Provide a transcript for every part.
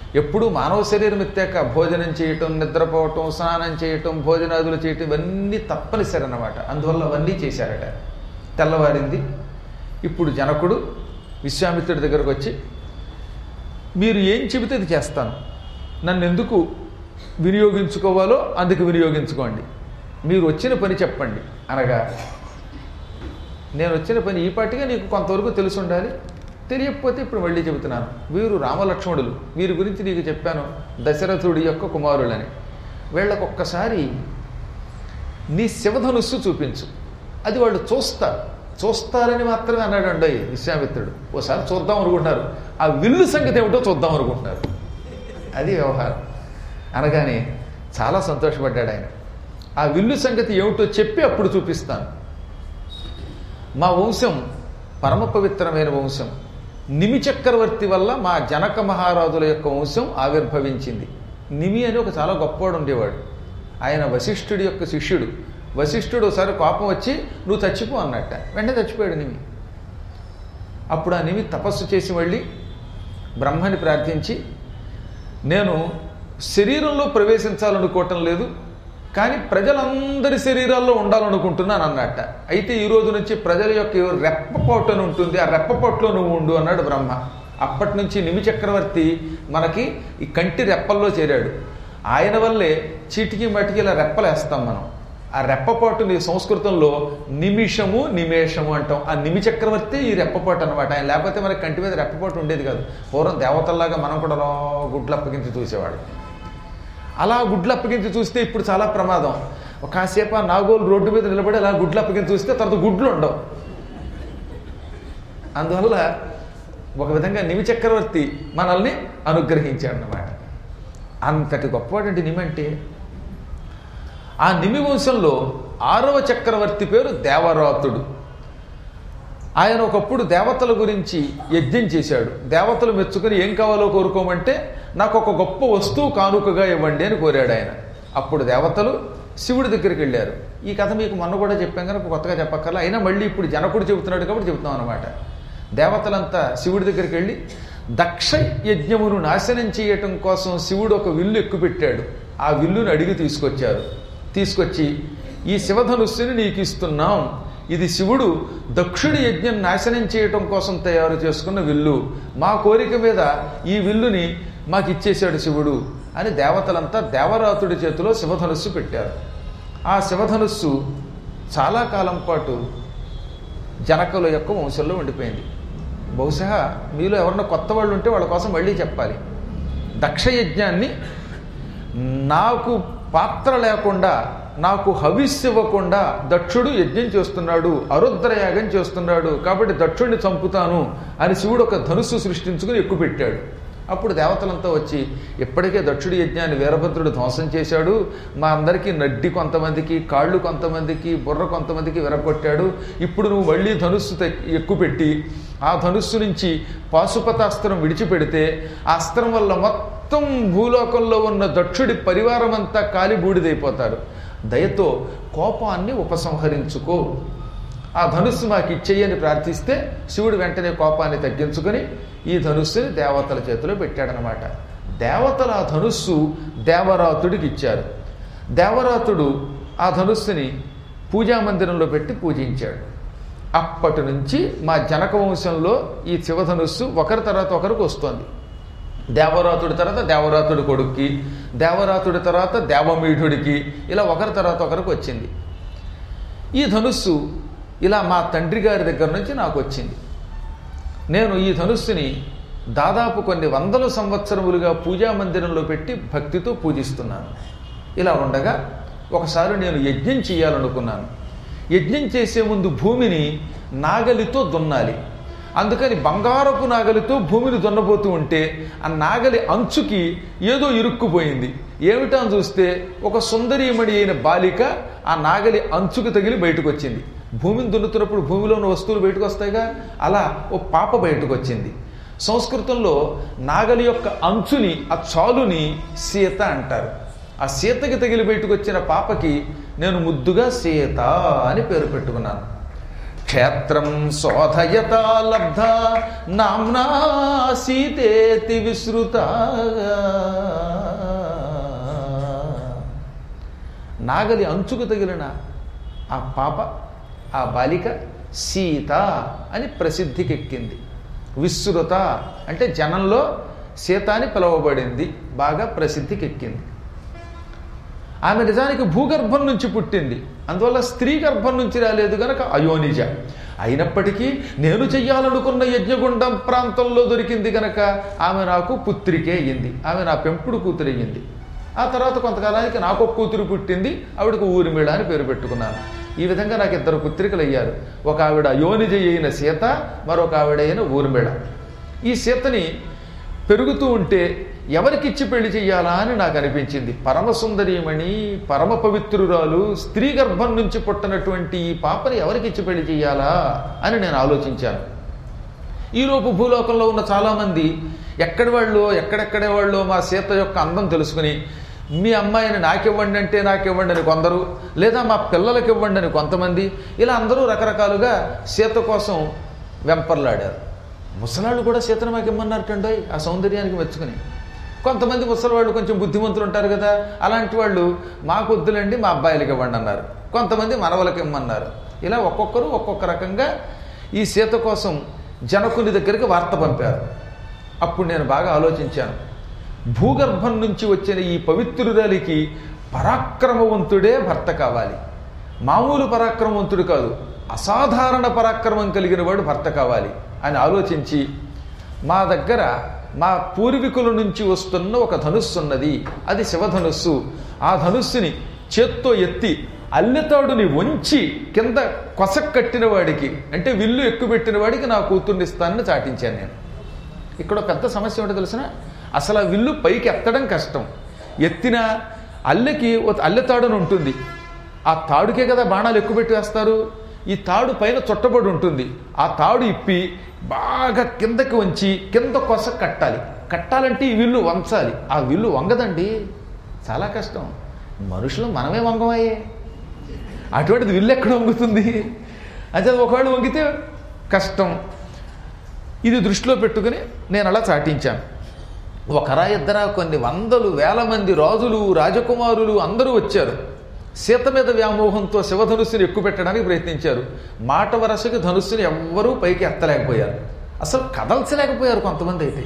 ఎప్పుడూ మానవ శరీరం ఎత్తాక భోజనం చేయటం, నిద్రపోవటం, స్నానం చేయటం, భోజనాదులు చేయటం ఇవన్నీ తప్పనిసరి అన్నమాట. అందువల్ల అవన్నీ చేశారట. తెల్లవారింది. ఇప్పుడు జనకుడు విశ్వామిత్రుడి దగ్గరకు వచ్చి, మీరు ఏం చెబితే అది చేస్తాను, నన్ను ఎందుకు వినియోగించుకోవాలో అందుకు వినియోగించుకోండి, మీరు వచ్చిన పని చెప్పండి అనగా, నేను వచ్చిన పని ఈ పాటిగా నీకు కొంతవరకు తెలిసి ఉండాలి, తెలియకపోతే ఇప్పుడు మళ్ళీ చెబుతున్నాను. వీరు రామలక్ష్మణులు, వీరి గురించి నీకు చెప్పాను, దశరథుడి యొక్క కుమారులని. వీళ్ళకొక్కసారి నీ శివధనుస్సు చూపించు, అది వాళ్ళు చూస్తారని మాత్రమే అన్నాడండి విశ్వామిత్రుడు. ఓసారి చూద్దాం అనుకుంటున్నారు, ఆ విల్లు సంగతి ఏమిటో చూద్దాం అనుకుంటున్నారు. అది వ్యవహారం. అనగానే చాలా సంతోషపడ్డాడు ఆయన. ఆ విల్లు సంగతి ఏమిటో చెప్పి అప్పుడు చూపిస్తాను. మా వంశం పరమ పవిత్రమైన వంశం. నిమి చక్రవర్తి వల్ల మా జనక మహారాజుల యొక్క వంశం ఆవిర్భవించింది. నిమి అని ఒక చాలా గొప్పవాడు ఉండేవాడు. ఆయన వశిష్ఠుడి యొక్క శిష్యుడు. వశిష్ఠుడు ఒకసారి కోపం వచ్చి నువ్వు చచ్చిపో అన్నట్ట. వెంటనే చచ్చిపోయాడు నిమి. అప్పుడు ఆ నిమి తపస్సు చేసి వెళ్ళి బ్రహ్మని ప్రార్థించి, నేను శరీరంలో ప్రవేశించాలనుకోవటం లేదు, కానీ ప్రజలందరి శరీరాల్లో ఉండాలనుకుంటున్నాను అన్నట్ట. అయితే ఈ రోజు నుంచి ప్రజల యొక్క రెప్పపోటు అని ఉంటుంది, ఆ రెప్పపోట్లో నువ్వు ఉండు అన్నాడు బ్రహ్మ. అప్పటి నుంచి నిమి చక్రవర్తి మనకి ఈ కంటి రెప్పల్లో చేరాడు. ఆయన వల్లే చీటికి మటికి ఇలా రెప్పలేస్తాం మనం. ఆ రెప్పపాటుని సంస్కృతంలో నిమిషము నిమేషము అంటాం. ఆ నిమి చక్రవర్తి ఈ రెప్పపాటు అనమాట. ఆయన లేకపోతే మనకి కంటి మీద రెప్పపాటు ఉండేది కాదు. పూర్వం దేవతల్లాగా మనం కూడా అలా గుడ్లు అప్పగించి చూసేవాడు. అలా గుడ్లు అప్పగించి చూస్తే ఇప్పుడు చాలా ప్రమాదం. కాసేపు ఆ నాగోలు రోడ్డు మీద నిలబడి అలా గుడ్లు అప్పగించి చూస్తే తర్వాత గుడ్లు ఉండవు. అందువల్ల ఒక విధంగా నిమి చక్రవర్తి మనల్ని అనుగ్రహించాడు అన్నమాట. అంతటి గొప్పవాడండి నిమి అంటే. ఆ నిమి వంశంలో 6వ చక్రవర్తి పేరు దేవరాతుడు. ఆయన ఒకప్పుడు దేవతల గురించి యజ్ఞం చేశాడు. దేవతలు మెచ్చుకుని ఏం కావాలో కోరుకోమంటే, నాకు ఒక గొప్ప వస్తువు కానుకగా ఇవ్వండి అని కోరాడు ఆయన. అప్పుడు దేవతలు శివుడి దగ్గరికి వెళ్ళారు. ఈ కథ మీకు మొన్న కూడా చెప్పాం కనుక కొత్తగా చెప్పక్కర్లా, అయినా మళ్ళీ ఇప్పుడు జనకుడు చెబుతున్నాడు కాబట్టి చెబుతాం అనమాట. దేవతలంతా శివుడి దగ్గరికి వెళ్ళి దక్ష యజ్ఞమును నాశనం చేయటం కోసం శివుడు ఒక విల్లు ఎక్కుపెట్టాడు. ఆ విల్లుని అడిగి తీసుకొచ్చి ఈ శివధనుస్సుని నీకు ఇస్తున్నాం, ఇది శివుడు దక్షుడి యజ్ఞం నాశనం చేయటం కోసం తయారు చేసుకున్న విల్లు, మా కోరిక మీద ఈ విల్లుని మాకు ఇచ్చేశాడు శివుడు అని దేవతలంతా దేవరాతుడి చేతిలో శివధనుస్సు పెట్టారు. ఆ శివధనుస్సు చాలా కాలం పాటు జనకుల యొక్క వంశంలో ఉండిపోయింది. బహుశా మీలో ఎవరన్నా కొత్త వాళ్ళు ఉంటే వాళ్ళ కోసం మళ్ళీ చెప్పాలి. దక్షయజ్ఞాన్ని నాకు పాత్ర లేకుండా, నాకు హవిస్సు ఇవ్వకుండా దక్షుడు యజ్ఞం చేస్తున్నాడు, అరుద్రయాగం చేస్తున్నాడు, కాబట్టి దక్షుడిని చంపుతాను అని శివుడు ఒక ధనుస్సు సృష్టించుకుని ఎక్కుపెట్టాడు. అప్పుడు దేవతలంతా వచ్చి, ఇప్పటికే దక్షుడి యజ్ఞాన్ని వీరభద్రుడు ధ్వంసం చేశాడు, మా అందరికీ నడ్డి కొంతమందికి, కాళ్ళు కొంతమందికి, బుర్ర కొంతమందికి విరగొట్టాడు, ఇప్పుడు నువ్వు మళ్ళీ ధనుస్సు ఎక్కుపెట్టి ఆ ధనుస్సు నుంచి పాశుపతాస్త్రం విడిచిపెడితే ఆ అస్త్రం వల్ల మొత్తం భూలోకంలో ఉన్న దక్షుడి పరివారం అంతా కాలి బూడిదైపోతారు, దయతో కోపాన్ని ఉపసంహరించుకో, ఆ ధనుస్సు మాకు ఇచ్చేయని ప్రార్థిస్తే శివుడు వెంటనే కోపాన్ని తగ్గించుకొని ఈ ధనుస్సుని దేవతల చేతిలో పెట్టాడనమాట. దేవతల ఆ ధనుస్సు దేవరాతుడికి ఇచ్చారు. దేవరాతుడు ఆ ధనుస్సుని పూజామందిరంలో పెట్టి పూజించాడు. అప్పటి నుంచి మా జనక వంశంలో ఈ శివధనుస్సు ఒకరి తర్వాత ఒకరికి వస్తుంది. దేవరాతుడి తర్వాత దేవరాతుడి కొడుక్కి, దేవరాతుడి తర్వాత దేవమీఢుడికి, ఇలా ఒకరి తర్వాత ఒకరికి వచ్చింది. ఈ ధనుస్సు ఇలా మా తండ్రి గారి దగ్గర నుంచి నాకు వచ్చింది. నేను ఈ ధనుస్సుని దాదాపు కొన్ని వందల సంవత్సరములుగా పూజామందిరంలో పెట్టి భక్తితో పూజిస్తున్నాను. ఇలా ఉండగా ఒకసారి నేను యజ్ఞం చేయాలనుకున్నాను. యజ్ఞం చేసే ముందు భూమిని నాగలితో దున్నాలి. అందుకని బంగారపు నాగలితో భూమిని దున్నబోతూ ఉంటే ఆ నాగలి అంచుకి ఏదో ఇరుక్కుపోయింది. ఏమిటా అని చూస్తే ఒక సుందరీమణి అయిన బాలిక ఆ నాగలి అంచుకు తగిలి బయటకు వచ్చింది. భూమిని దున్నుతున్నప్పుడు భూమిలో ఉన్న వస్తువులు బయటకు వస్తాయిగా, అలా ఓ పాప బయటకు వచ్చింది. సంస్కృతంలో నాగలి యొక్క అంచుని, ఆ చాలుని సీత అంటారు. ఆ సీతకి తగిలి బయటకు వచ్చిన పాపకి నేను ముద్దుగా సీత అని పేరు పెట్టుకున్నాను. క్షేత్రం శోధయతా లబ్ధ నామ్నా సీతేతి విశ్రుత. నాగలి అంచుకు తగిలిన ఆ పాప, ఆ బాలిక సీత అని ప్రసిద్ధికెక్కింది. విశ్రుత అంటే జనంలో సీత అని పిలువబడింది, బాగా ప్రసిద్ధికెక్కింది. ఆమె నిజానికి భూగర్భం నుంచి పుట్టింది, అందువల్ల స్త్రీ గర్భం నుంచి రాలేదు గనక అయోనిజ. అయినప్పటికీ నేను చెయ్యాలనుకున్న యజ్ఞగుండం ప్రాంతంలో దొరికింది గనక ఆమె నాకు పుత్రికే అయ్యింది, ఆమె నా పెంపుడు కూతురు అయ్యింది. ఆ తర్వాత కొంతకాలానికి నాకు ఒక కూతురు పుట్టింది, ఆవిడకు ఊర్మిళ అని పేరు పెట్టుకున్నాను. ఈ విధంగా నాకు 2 పుత్రికలు అయ్యారు. ఒక ఆవిడ అయోనిజ అయిన సీత, మరొక ఆవిడ అయిన ఊర్మిళ. ఈ సీతని పెరుగుతూ ఉంటే ఎవరికిచ్చి పెళ్లి చెయ్యాలా అని నాకు అనిపించింది. పరమసుందరీమణి, పరమ పవిత్రురాలు, స్త్రీ గర్భం నుంచి పుట్టినటువంటి ఈ పాపని ఎవరికిచ్చి పెళ్లి చెయ్యాలా అని నేను ఆలోచించాను. ఈలోపు భూలోకంలో ఉన్న చాలామంది ఎక్కడి వాళ్ళు, ఎక్కడెక్కడే వాళ్ళు మా సీత యొక్క అందం తెలుసుకుని మీ అమ్మాయిని నాకివ్వండి అంటే నాకివ్వండి అని కొందరు, లేదా మా పిల్లలకి ఇవ్వండి అని కొంతమంది, ఇలా అందరూ రకరకాలుగా సీత కోసం వెంపర్లాడారు. ముసలాళ్ళు కూడా సీతను మాకు ఇమ్మన్నారటండో ఆ సౌందర్యానికి మెచ్చుకుని. కొంతమంది ముసలివాళ్ళు కొంచెం బుద్ధిమంతులు ఉంటారు కదా, అలాంటి వాళ్ళు మాకు వద్దులండి మా అబ్బాయిలకి ఇవ్వండి అన్నారు. కొంతమంది మనవలకి ఇమ్మన్నారు. ఇలా ఒక్కొక్కరు ఒక్కొక్క రకంగా ఈ సీత కోసం జనకుని దగ్గరికి వార్త పంపారు. అప్పుడు నేను బాగా ఆలోచించాను. భూగర్భం నుంచి వచ్చిన ఈ పవిత్రురాలికి పరాక్రమవంతుడే భర్త కావాలి. మామూలు పరాక్రమవంతుడు కాదు, అసాధారణ పరాక్రమం కలిగిన వాడు భర్త కావాలి అని ఆలోచించి, మా దగ్గర మా పూర్వీకుల నుంచి వస్తున్న ఒక ధనుస్సు ఉన్నది, అది శివధనుస్సు. ఆ ధనుస్సుని చేత్తో ఎత్తి అల్లెతాడుని వంచి కింద కొసకట్టిన వాడికి, అంటే విల్లు ఎక్కుపెట్టిన వాడికి నా కూతుర్నిస్తానని చాటించాను నేను. ఇక్కడ పెద్ద సమస్య ఏంటో తెలిసిన, అసలు ఆ విల్లు పైకి ఎత్తడం కష్టం. ఎత్తిన అల్లెకి అల్లెతాడుని ఉంటుంది, ఆ తాడుకే కదా బాణాలు ఎక్కుపెట్టి వేస్తారు. ఈ తాడు పైన చుట్టబడి ఉంటుంది. ఆ తాడు ఇప్పి బాగా కిందకి వంచి కింద కొస కట్టాలి. కట్టాలంటే ఈ విల్లు వంచాలి. ఆ విల్లు వంగదండి, చాలా కష్టం. మనుషులు మనమే వంగమయ్యే, అటువంటిది విల్లు ఎక్కడ వంగుతుంది? అంటే ఒకవేళ వంగితే కష్టం. ఇది దృష్టిలో పెట్టుకుని నేను అలా చాటించాను. ఒకరా ఇద్దరా కొన్ని వందలు వేల మంది రాజులు, రాజకుమారులు అందరూ వచ్చారు. సీత మీద వ్యామోహంతో శివధనుస్సుని ఎక్కుపెట్టడానికి ప్రయత్నించారు. మాట వరసకి ధనుస్సుని ఎవ్వరూ పైకి ఎత్తలేకపోయారు, అసలు కదల్చలేకపోయారు. కొంతమంది అయితే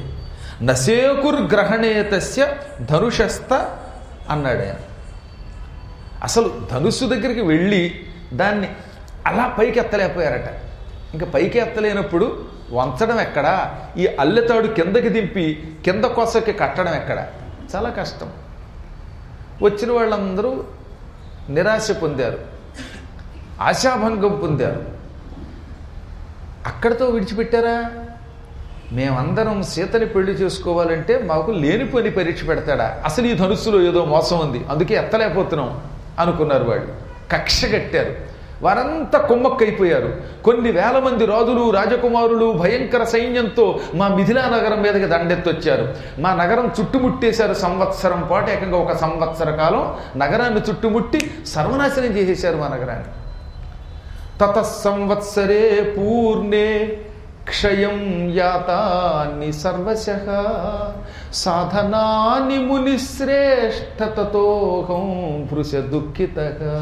నశేకుర్గ్రహణేతస్య ధనుషస్థ అన్నాడు ఆయన. అసలు ధనుస్సు దగ్గరికి వెళ్ళి దాన్ని అలా పైకి ఎత్తలేకపోయారట. ఇంకా పైకి ఎత్తలేనప్పుడు వంచడం ఎక్కడా, ఈ అల్లెతాడు కిందకి దింపి కింద కొసకి కట్టడం ఎక్కడా, చాలా కష్టం. వచ్చిన వాళ్ళందరూ నిరాశ పొందారు, ఆశాభంగం పొందారు. అక్కడితో విడిచిపెట్టారా? మేమందరం సీతని పెళ్లి చేసుకోవాలంటే మాకు లేనిపోని పరీక్ష పెడతాడా? అసలు ఈ ధనుస్సులో ఏదో మోసం ఉంది, అందుకే ఎత్తలేకపోతున్నాం అనుకున్నారు. వాళ్ళు కక్ష కట్టారు. వారంతా కుమ్మక్కైపోయారు. కొన్ని వేల మంది రాజులు, రాజకుమారులు భయంకర సైన్యంతో మా మిథిలా నగరం మీదకి దండెత్తొచ్చారు. మా నగరం చుట్టుముట్టేశారు. సంవత్సరం పాటు, ఏకంగా 1 సంవత్సర కాలం నగరాన్ని చుట్టుముట్టి సర్వనాశనం చేసేశారు మా నగరాన్ని. తతసంవత్సరే పూర్ణే క్షయం యాతాని సర్వశః సాధనాని మునిశ్రేష్ఠ తతోహం భృశ దుఃఖితః.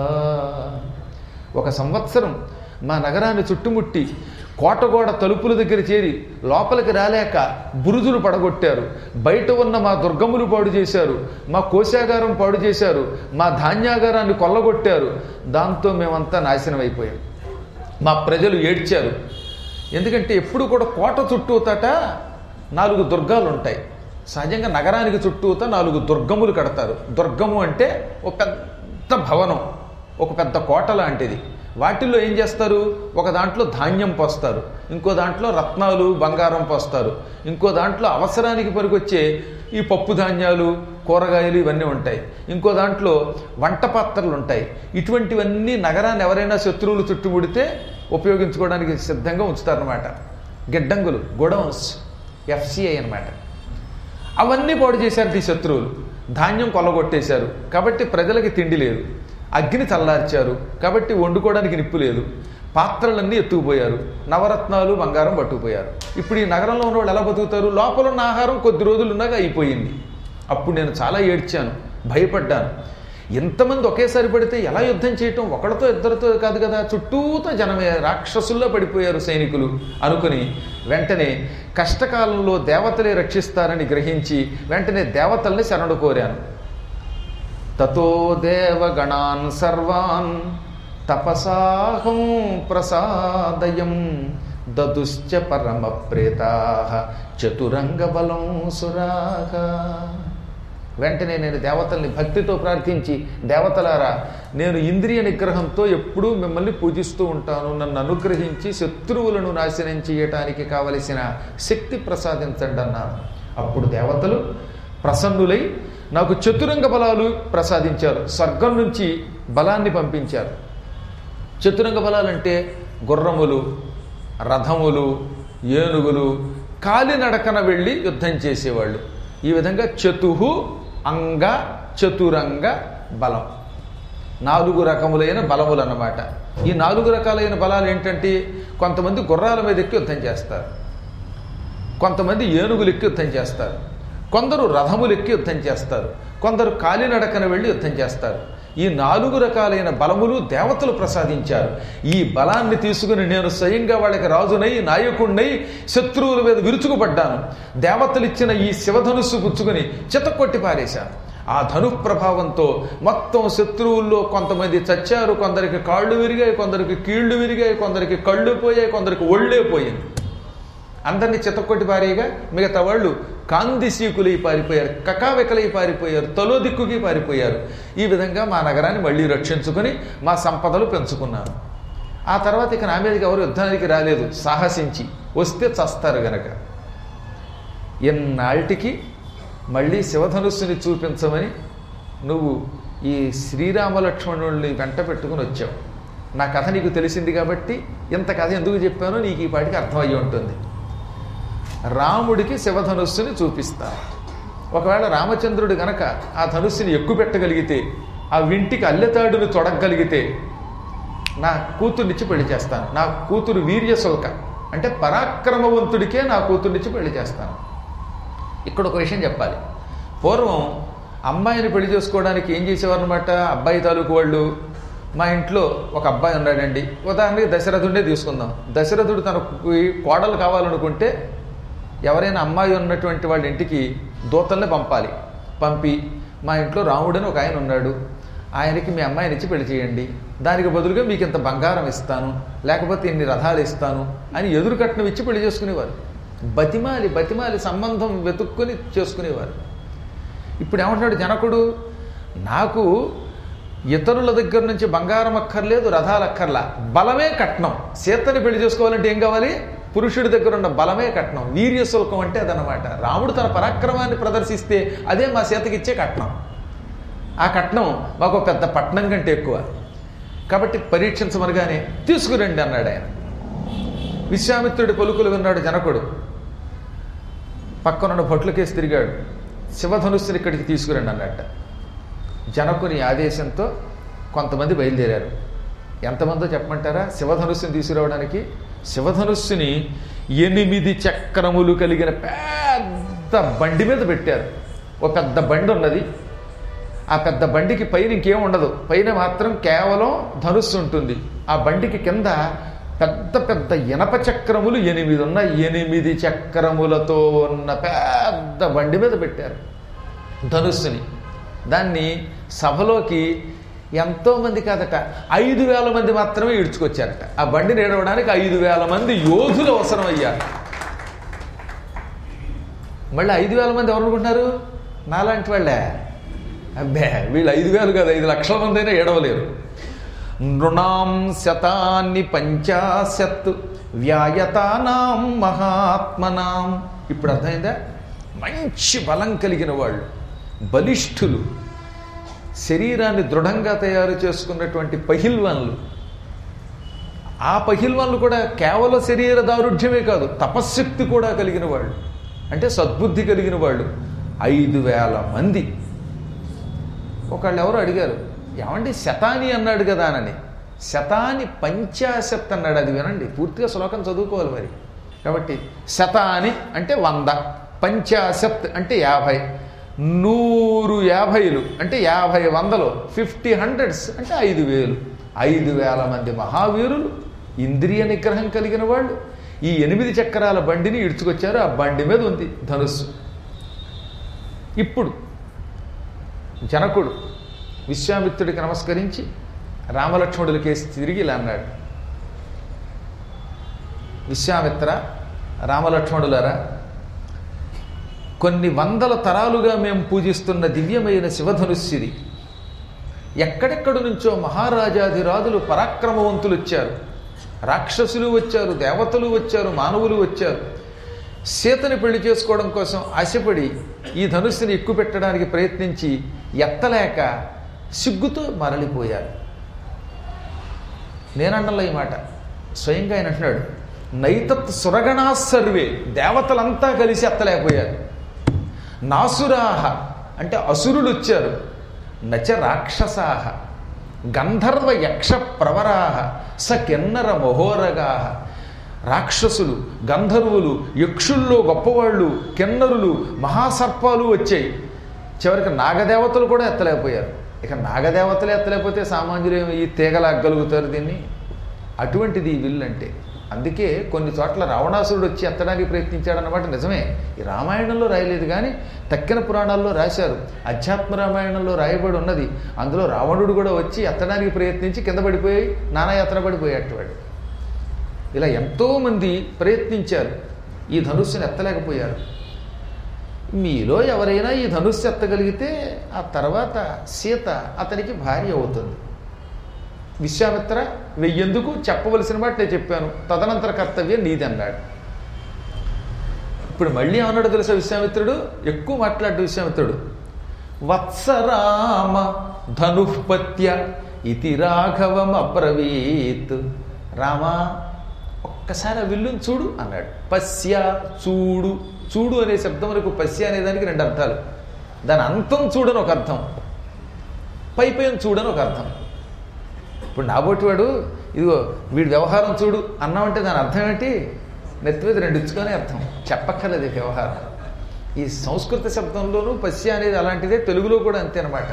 1 సంవత్సరం మా నగరాన్ని చుట్టుముట్టి కోటగోడ తలుపుల దగ్గర చేరి లోపలికి రాలేక బురుజులు పడగొట్టారు. బయట ఉన్న మా దుర్గములు పాడు చేశారు, మా కోశాగారం పాడు చేశారు, మా ధాన్యాగారాన్ని కొల్లగొట్టారు. దాంతో మేమంతా నాశనం అయిపోయాం. మా ప్రజలు ఏడ్చారు. ఎందుకంటే ఎప్పుడు కూడా కోట చుట్టూతట 4 దుర్గాలు ఉంటాయి. సహజంగా నగరానికి చుట్టూత 4 దుర్గములు కడతారు. దుర్గము అంటే ఒక పెద్ద భవనం, ఒక పెద్ద కోట లాంటిది. వాటిల్లో ఏం చేస్తారు? ఒక దాంట్లో ధాన్యం పోస్తారు, ఇంకో దాంట్లో రత్నాలు బంగారం పోస్తారు, ఇంకో దాంట్లో అవసరానికి పనికొచ్చే ఈ పప్పు ధాన్యాలు, కూరగాయలు ఇవన్నీ ఉంటాయి, ఇంకో దాంట్లో వంట పాత్రలు ఉంటాయి. ఇటువంటివన్నీ నగరాన్ని ఎవరైనా శత్రువులు చుట్టుముడితే ఉపయోగించుకోవడానికి సిద్ధంగా ఉంచుతారనమాట. గిడ్డంగులు, గోడౌన్స్, FCI అనమాట. అవన్నీ పాడు చేశారు ఈ శత్రువులు. ధాన్యం కొల్లగొట్టేశారు కాబట్టి ప్రజలకి తిండి లేదు. అగ్ని చల్లార్చారు కాబట్టి వండుకోవడానికి నిప్పు లేదు. పాత్రలన్నీ ఎత్తుకుపోయారు, నవరత్నాలు బంగారం పట్టుకుపోయారు. ఇప్పుడు ఈ నగరంలో ఉన్న వాళ్ళు ఎలా బతుకుతారు? లోపల ఉన్న ఆహారం కొద్ది రోజులు ఉన్నాక అయిపోయింది. అప్పుడు నేను చాలా ఏడ్చాను, భయపడ్డాను. ఎంతమంది ఒకేసారి పడితే ఎలా యుద్ధం చేయటం? ఒకళ్ళతో ఇద్దరితో కాదు కదా, చుట్టూతో జనమే, రాక్షసుల్లో పడిపోయారు సైనికులు అనుకుని వెంటనే కష్టకాలంలో దేవతలే రక్షిస్తారని గ్రహించి వెంటనే దేవతల్ని శరణు కోరాను. తతో దేవగణాన్ సర్వాన్ తపసాహం ప్రసాదయం దదుశ్చ పరమ ప్రేతాః చతురంగ బలం సురాః. వెంటనే నేను దేవతల్ని భక్తితో ప్రార్థించి, దేవతలారా, నేను ఇంద్రియ నిగ్రహంతో ఎప్పుడూ మిమ్మల్ని పూజిస్తూ ఉంటాను, నన్ను అనుగ్రహించి శత్రువులను నాశనం చేయటానికి కావలసిన శక్తి ప్రసాదించండి అన్నాను. అప్పుడు దేవతలు ప్రసన్నులై నాకు చతురంగ బలాలు ప్రసాదించారు. స్వర్గం నుంచి బలాన్ని పంపించారు. చతురంగ బలాలంటే గుర్రములు, రథములు, ఏనుగులు, కాలినడకన వెళ్ళి యుద్ధం చేసేవాళ్ళు. ఈ విధంగా చతుహు అంగ చతురంగ బలం, 4 రకములైన బలములు అన్నమాట. ఈ 4 రకాలైన బలాలు ఏంటంటే, కొంతమంది గుర్రాల మీద ఎక్కి యుద్ధం చేస్తారు, కొంతమంది ఏనుగులు ఎక్కి యుద్ధం చేస్తారు, కొందరు రథములు ఎక్కి యుద్ధం చేస్తారు, కొందరు కాలినడకన వెళ్ళి యుద్ధం చేస్తారు. ఈ 4 రకాలైన బలములు దేవతలు ప్రసాదించారు. ఈ బలాన్ని తీసుకుని నేను స్వయంగా వాళ్ళకి రాజునై, నాయకుడినై శత్రువుల మీద విరుచుకుపడ్డాను. దేవతలు ఇచ్చిన ఈ శివధనుస్సు పుచ్చుకుని చితక్కొట్టి పారేశాను. ఆ ధను ప్రభావంతో మొత్తం శత్రువుల్లో కొంతమంది చచ్చారు, కొందరికి కాళ్ళు విరిగాయి, కొందరికి కీళ్లు విరిగాయి, కొందరికి కళ్ళు పోయాయి, కొందరికి ఒళ్ళే పోయింది. అందరినీ చితక్కొట్టి పారేయగా మిగతా వాళ్ళు కాందిశీకులై పారిపోయారు, కకావెకలై పారిపోయారు, తలో దిక్కుకి పారిపోయారు. ఈ విధంగా మా నగరాన్ని మళ్ళీ రక్షించుకొని మా సంపదలు పెంచుకున్నాను. ఆ తర్వాత ఇక నా మీదకి ఎవరు యుద్ధానికి రాలేదు, సాహసించి వస్తే చస్తారు గనక. ఎన్నాళ్ళకి మళ్ళీ శివధనుస్సుని చూపించమని నువ్వు ఈ శ్రీరామలక్ష్మణుల్ని వెంట పెట్టుకుని వచ్చావు. నా కథ నీకు తెలిసింది కాబట్టి ఇంత కథ ఎందుకు చెప్పానో నీకు ఈ పాటికి అర్థమయ్యి ఉంటుంది. రాముడికి శివధనుస్సుని చూపిస్తాను. ఒకవేళ రామచంద్రుడు గనక ఆ ధనుస్సుని ఎక్కుపెట్టగలిగితే, ఆ వింటికి అల్లెతాడును తొడగలిగితే నా కూతుర్నిచ్చి పెళ్లి చేస్తాను. నా కూతురు వీర్యశుల్క అంటే పరాక్రమవంతుడికే నా కూతుర్నిచ్చి పెళ్లి చేస్తాను. ఇక్కడ ఒక విషయం చెప్పాలి. పూర్వం అమ్మాయిని పెళ్లి చేసుకోవడానికి ఏం చేసేవారు అనమాట, అబ్బాయి తాలూకు వాళ్ళు. మా ఇంట్లో ఒక అబ్బాయి ఉన్నాడండి, ఉదాహరణకి దశరథుడే తీసుకుందాం. దశరథుడు తనకు కోడలు కావాలనుకుంటే ఎవరైనా అమ్మాయి ఉన్నటువంటి వాళ్ళ ఇంటికి దూతల్ని పంపాలి. పంపి మా ఇంట్లో రాముడని ఒక ఆయన ఉన్నాడు, ఆయనకి మీ అమ్మాయిని ఇచ్చి పెళ్లి చేయండి, దానికి బదులుగా మీకు ఇంత బంగారం ఇస్తాను, లేకపోతే ఇన్ని రథాలు ఇస్తాను అని ఎదురు కట్నం ఇచ్చి పెళ్లి చేసుకునేవారు. బతిమాలి బతిమాలి సంబంధం వెతుక్కుని చేసుకునేవారు. ఇప్పుడు ఏమంటున్నాడు జనకుడు, నాకు ఇతరుల దగ్గర నుంచి బంగారం అక్కర్లేదు, రథాలు అక్కర్లా, బలమే కట్నం. సీతని పెళ్లి చేసుకోవాలంటే ఏం కావాలి? పురుషుడి దగ్గర ఉన్న బలమే కట్నం. వీర్యశుల్కం అంటే అదనమాట. రాముడు తన పరాక్రమాన్ని ప్రదర్శిస్తే అదే మా సీతకిచ్చే కట్నం. ఆ కట్నం మాకు పెద్ద పట్నం కంటే ఎక్కువ కాబట్టి పరీక్షించమనగానే తీసుకురండి అన్నాడు ఆయన. విశ్వామిత్రుడి పలుకులు విన్నాడు జనకుడు. పక్కనున్న భట్లకేసి తిరిగాడు, శివధనుస్సుని ఇక్కడికి తీసుకురండి అన్నట్ట. జనకుని ఆదేశంతో కొంతమంది బయలుదేరారు. ఎంతమందో చెప్పమంటారా శివధనుస్సుని తీసుకురావడానికి? శివధనుస్సుని 8 చక్రములు కలిగిన పెద్ద బండి మీద పెట్టారు. ఓ పెద్ద బండి ఉన్నది. ఆ పెద్ద బండికి పైన ఇంకేం ఉండదు, పైన మాత్రం కేవలం ధనుస్సు ఉంటుంది. ఆ బండికి కింద పెద్ద పెద్ద ఇనప చక్రములు 8 ఉన్నాయి. 8 చక్రములతో ఉన్న పెద్ద బండి మీద పెట్టారు ధనుస్సుని. దాన్ని సభలోకి ఎంతోమంది కాదట, 5,000 మంది మాత్రమే ఈడ్చుకొచ్చారట. ఆ బండిని ఏడవడానికి 5,000 మంది యోధులు అవసరం అయ్యారు. మళ్ళీ 5,000 మంది ఎవరు అనుకుంటున్నారు? నాలాంటి వాళ్ళే. అబ్బే, వీళ్ళు 5,000 కాదు, 5 లక్షల మంది అయినా ఏడవలేరు. నృణాం శతాన్ని 50 వ్యాయతానాం మహాత్మనాం. ఇప్పుడు అర్థమైందా? మంచి బలం కలిగిన వాళ్ళు, బలిష్ఠులు, శరీరాన్ని దృఢంగా తయారు చేసుకున్నటువంటి పహిల్వాన్లు. ఆ పహిల్వాన్లు కూడా కేవలం శరీర దారుఢ్యమే కాదు, తపశ్శక్తి కూడా కలిగిన వాళ్ళు, అంటే సద్బుద్ధి కలిగిన వాళ్ళు 5,000 మంది. ఒకళ్ళు ఎవరు అడిగారు, ఏమండి శతాని అన్నాడు కదా అని. శతాని పంచాశత్ అన్నాడు. అది వినండి, పూర్తిగా శ్లోకం చదువుకోవాలి మరి. కాబట్టి శతాని అంటే 100, పంచాశత్ అంటే 50, 150 అంటే 50 50 హండ్రెడ్స్ అంటే 5000. 5000 మంది మహావీరులు, ఇంద్రియ నిగ్రహం కలిగిన వాళ్ళు ఈ 8 చక్రాల బండిని ఇడ్చుకొచ్చారు. ఆ బండి మీద ఉంది ధనుస్సు. ఇప్పుడు జనకుడు విశ్వామిత్రుడికి నమస్కరించి రామలక్ష్మణులకేసి తిరిగి ఇలా అన్నాడు: విశ్వామిత్ర, రామలక్ష్మణులారా, కొన్ని వందల తరాలుగా మేము పూజిస్తున్న దివ్యమైన శివధనుస్సిది. ఎక్కడెక్కడి నుంచో మహారాజాధిరాజులు పరాక్రమవంతులు వచ్చారు, రాక్షసులు వచ్చారు, దేవతలు వచ్చారు, మానవులు వచ్చారు. సీతని పెళ్లి చేసుకోవడం కోసం ఆశపడి ఈ ధనుస్సుని ఎక్కుపెట్టడానికి ప్రయత్నించి ఎత్తలేక సిగ్గుతో మరలిపోయారు. నేనన్నలా ఈ మాట స్వయంగా ఆయన అంటున్నాడు, నైతత్ సురగణా సర్వే, దేవతలంతా కలిసి ఎత్తలేకపోయారు. నాసురాహ అంటే అసురులు వచ్చారు. నచ రాక్షసాహ గంధర్వ యక్ష ప్రవరాహ స కిన్నర మహోరగాహ. రాక్షసులు, గంధర్వులు, యక్షుల్లో గొప్పవాళ్ళు, కిన్నరులు, మహాసర్పాలు వచ్చాయి. చివరికి నాగదేవతలు కూడా ఎత్తలేకపోయారు. ఇక నాగదేవతలు ఎత్తలేకపోతే సామాన్యులు ఈ తీగలాగలుగుతారు దీన్ని. అటువంటిది ఈ విల్లు అంటే. అందుకే కొన్ని చోట్ల రావణాసురుడు వచ్చి ఎత్తడానికి ప్రయత్నించాడన్నమాట నిజమే. ఈ రామాయణంలో రాయలేదు కానీ తక్కిన పురాణాల్లో రాశారు. అధ్యాత్మ రామాయణంలో రాయబడి ఉన్నది. అందులో రావణుడు కూడా వచ్చి ఎత్తడానికి ప్రయత్నించి కింద పడిపోయి నానాయాత్ర పడిపోయేటవాడు. ఇలా ఎంతోమంది ప్రయత్నించారు, ఈ ధనుస్సును ఎత్తలేకపోయారు. మీలో ఎవరైనా ఈ ధనుస్సు ఎత్తగలిగితే ఆ తర్వాత సీత అతనికి భార్య అవుతుంది. విశ్వామిత్ర, వెయ్యెందుకు, చెప్పవలసిన మాట నేను చెప్పాను, తదనంతర కర్తవ్యం నీది అన్నాడు. ఇప్పుడు మళ్ళీ ఏమన్నాడు తెలుసా విశ్వామిత్రుడు? ఎక్కువ మాట్లాడు విశ్వామిత్రుడు. వత్సరామ ధనుఃపత్య ఇతి రాఘవం అబ్రవీత్. రామా, ఒక్కసారి ఆ విల్లుని చూడు అన్నాడు. పశ్య, చూడు. చూడు అనే శబ్దం వరకు పశ్య అనేదానికి 2 అర్థాలు. దాని అంతం చూడని ఒక అర్థం, పైపైన చూడని ఒక అర్థం. ఇప్పుడు నాబోటివాడు ఇదిగో వీడి వ్యవహారం చూడు అన్నామంటే దాని అర్థం ఏంటి? నెత్తి మీద 2 ఇచ్చుకొని అర్థం, చెప్పక్కర్లేదు వ్యవహారం. ఈ సంస్కృత శబ్దంలోనూ పశ్య అనేది అలాంటిదే, తెలుగులో కూడా అంతే అనమాట.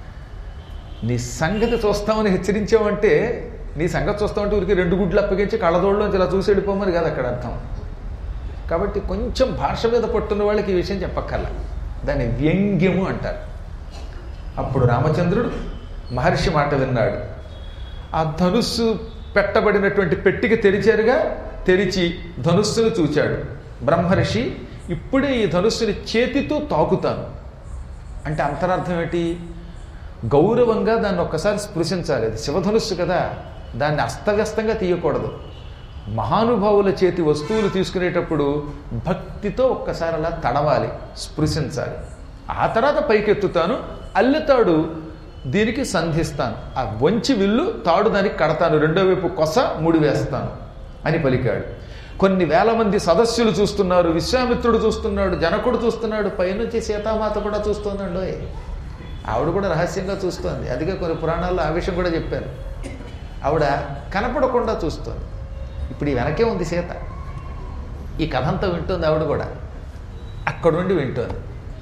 నీ సంగతి చూస్తామని హెచ్చరించావంటే, నీ సంగతి చూస్తామంటే ఊరికి 2 గుడ్లు అప్పగించి కళ్ళదోళ్ళలోంచి ఇలా చూసి వెళ్ళిపోమని కాదు అక్కడ అర్థం. కాబట్టి కొంచెం భాష మీద పట్టున్న వాళ్ళకి ఈ విషయం చెప్పక్కర్లా. దాన్ని వ్యంగ్యము అంటారు. అప్పుడు రామచంద్రుడు మహర్షి మాట విన్నాడు. ఆ ధనుస్సు పెట్టబడినటువంటి పెట్టికి తెరిచారుగా, తెరిచి ధనుస్సును చూచాడు. బ్రహ్మర్షి, ఇప్పుడే ఈ ధనుస్సుని చేతితో తాకుతాను అంటే అంతరార్థం ఏంటి? గౌరవంగా దాన్ని ఒక్కసారి స్పృశించాలి. అది శివధనుస్సు కదా, దాన్ని అస్తవ్యస్తంగా తీయకూడదు. మహానుభావుల చేతి వస్తువులు తీసుకునేటప్పుడు భక్తితో ఒక్కసారి అలా తడవాలి, స్పృశించాలి. ఆ తర్వాత పైకెత్తుతాను, అల్లెతాడు దీనికి సంధిస్తాను, ఆ వంచి విల్లు తాడు దానికి కడతాను, 2వ వైపు కొస ముడి వేస్తాను అని పలికాడు. కొన్ని వేల మంది సదస్సులు చూస్తున్నారు, విశ్వామిత్రుడు చూస్తున్నాడు, జనకుడు చూస్తున్నాడు, పైనుంచి సీతామాత కూడా చూస్తున్నాడు. ఆవిడ కూడా రహస్యంగా చూస్తోంది. అదిగా కొన్ని పురాణాల్లో ఆ విషయం కూడా చెప్పారు. ఆవిడ కనపడకుండా చూస్తోంది. ఇప్పుడు ఈ వెనకే ఉంది సీత. ఈ కథ అంతా వింటుంది ఆవిడ కూడా, అక్కడుండి వింటోంది.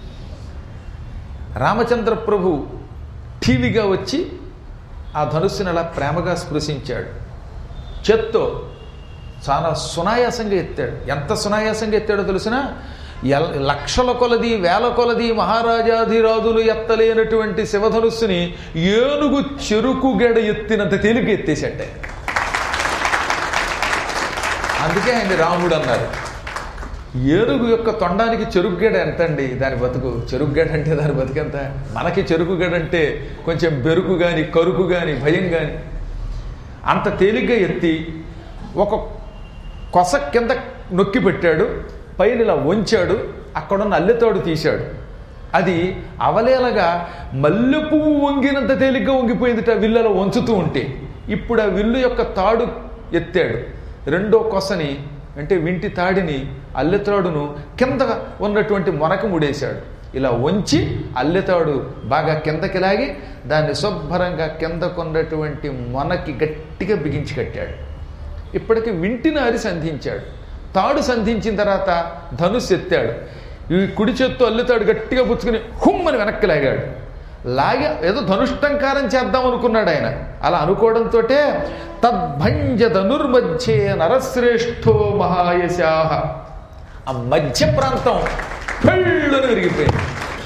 రామచంద్ర ప్రభు టీవీగా వచ్చి ఆ ధనుస్సుని అలా ప్రేమగా స్పృశించాడు. చేత్తో చాలా సునాయాసంగా ఎత్తాడు. ఎంత సునాయాసంగా ఎత్తాడో తెలిసిన, లక్షల కొలది, వేల కొలది మహారాజాధిరాజులు ఎత్తలేనటువంటి శివధనుస్సుని ఏనుగు చెరుకు గెడ ఎత్తినంత తేలిక ఎత్తేసేట. అందుకే ఆయన రాముడు అన్నారు. ఏనుగు యొక్క తొండానికి చెరుకుగడ ఎంతండి దాని బతుకు? చెరుకుగడ అంటే దాని బతుకెంత? మనకి చెరుకుగడ అంటే కొంచెం బెరుకు కానీ, కరుకు కానీ, భయం కానీ. అంత తేలిగ్గా ఎత్తి ఒక కొస కింద నొక్కి పెట్టాడు, పైన ఇలా వంచాడు, అక్కడున్న అల్లెతాడు తీశాడు. అది అవలేలగా మల్లె పువ్వు వంగినంత తేలిగ్గా వంగిపోయిందిట విల్లులో వంచుతూ ఉంటే. ఇప్పుడు ఆ విల్లు యొక్క తాడు ఎత్తాడు, 2వ కొసని అంటే వింటి తాడిని, అల్లెతాడును కింద ఉన్నటువంటి మొనక ముడేశాడు. ఇలా వంచి అల్లెతాడు బాగా కిందకి లాగి దాన్ని శుభ్రంగా కిందకున్నటువంటి మొనకి గట్టిగా బిగించి కట్టాడు. ఇప్పటికి వింటినారి సంధించాడు. తాడు సంధించిన తర్వాత ధనుస్సు ఎత్తాడు. ఈ కుడి చేత్తో అల్లుతాడు గట్టిగా పుచ్చుకుని హుమ్మని వెనక్కి లాగాడు. లాగి ఏదో ధనుష్టంకారం చేద్దాం అనుకున్నాడు ఆయన. అలా అనుకోవడంతో తద్భంజ ధనుర్మధ్యే నరశ్రేష్ఠో మహాయశాహ, ఆ మధ్య ప్రాంతం పెళ్ళని విరిగిపోయింది.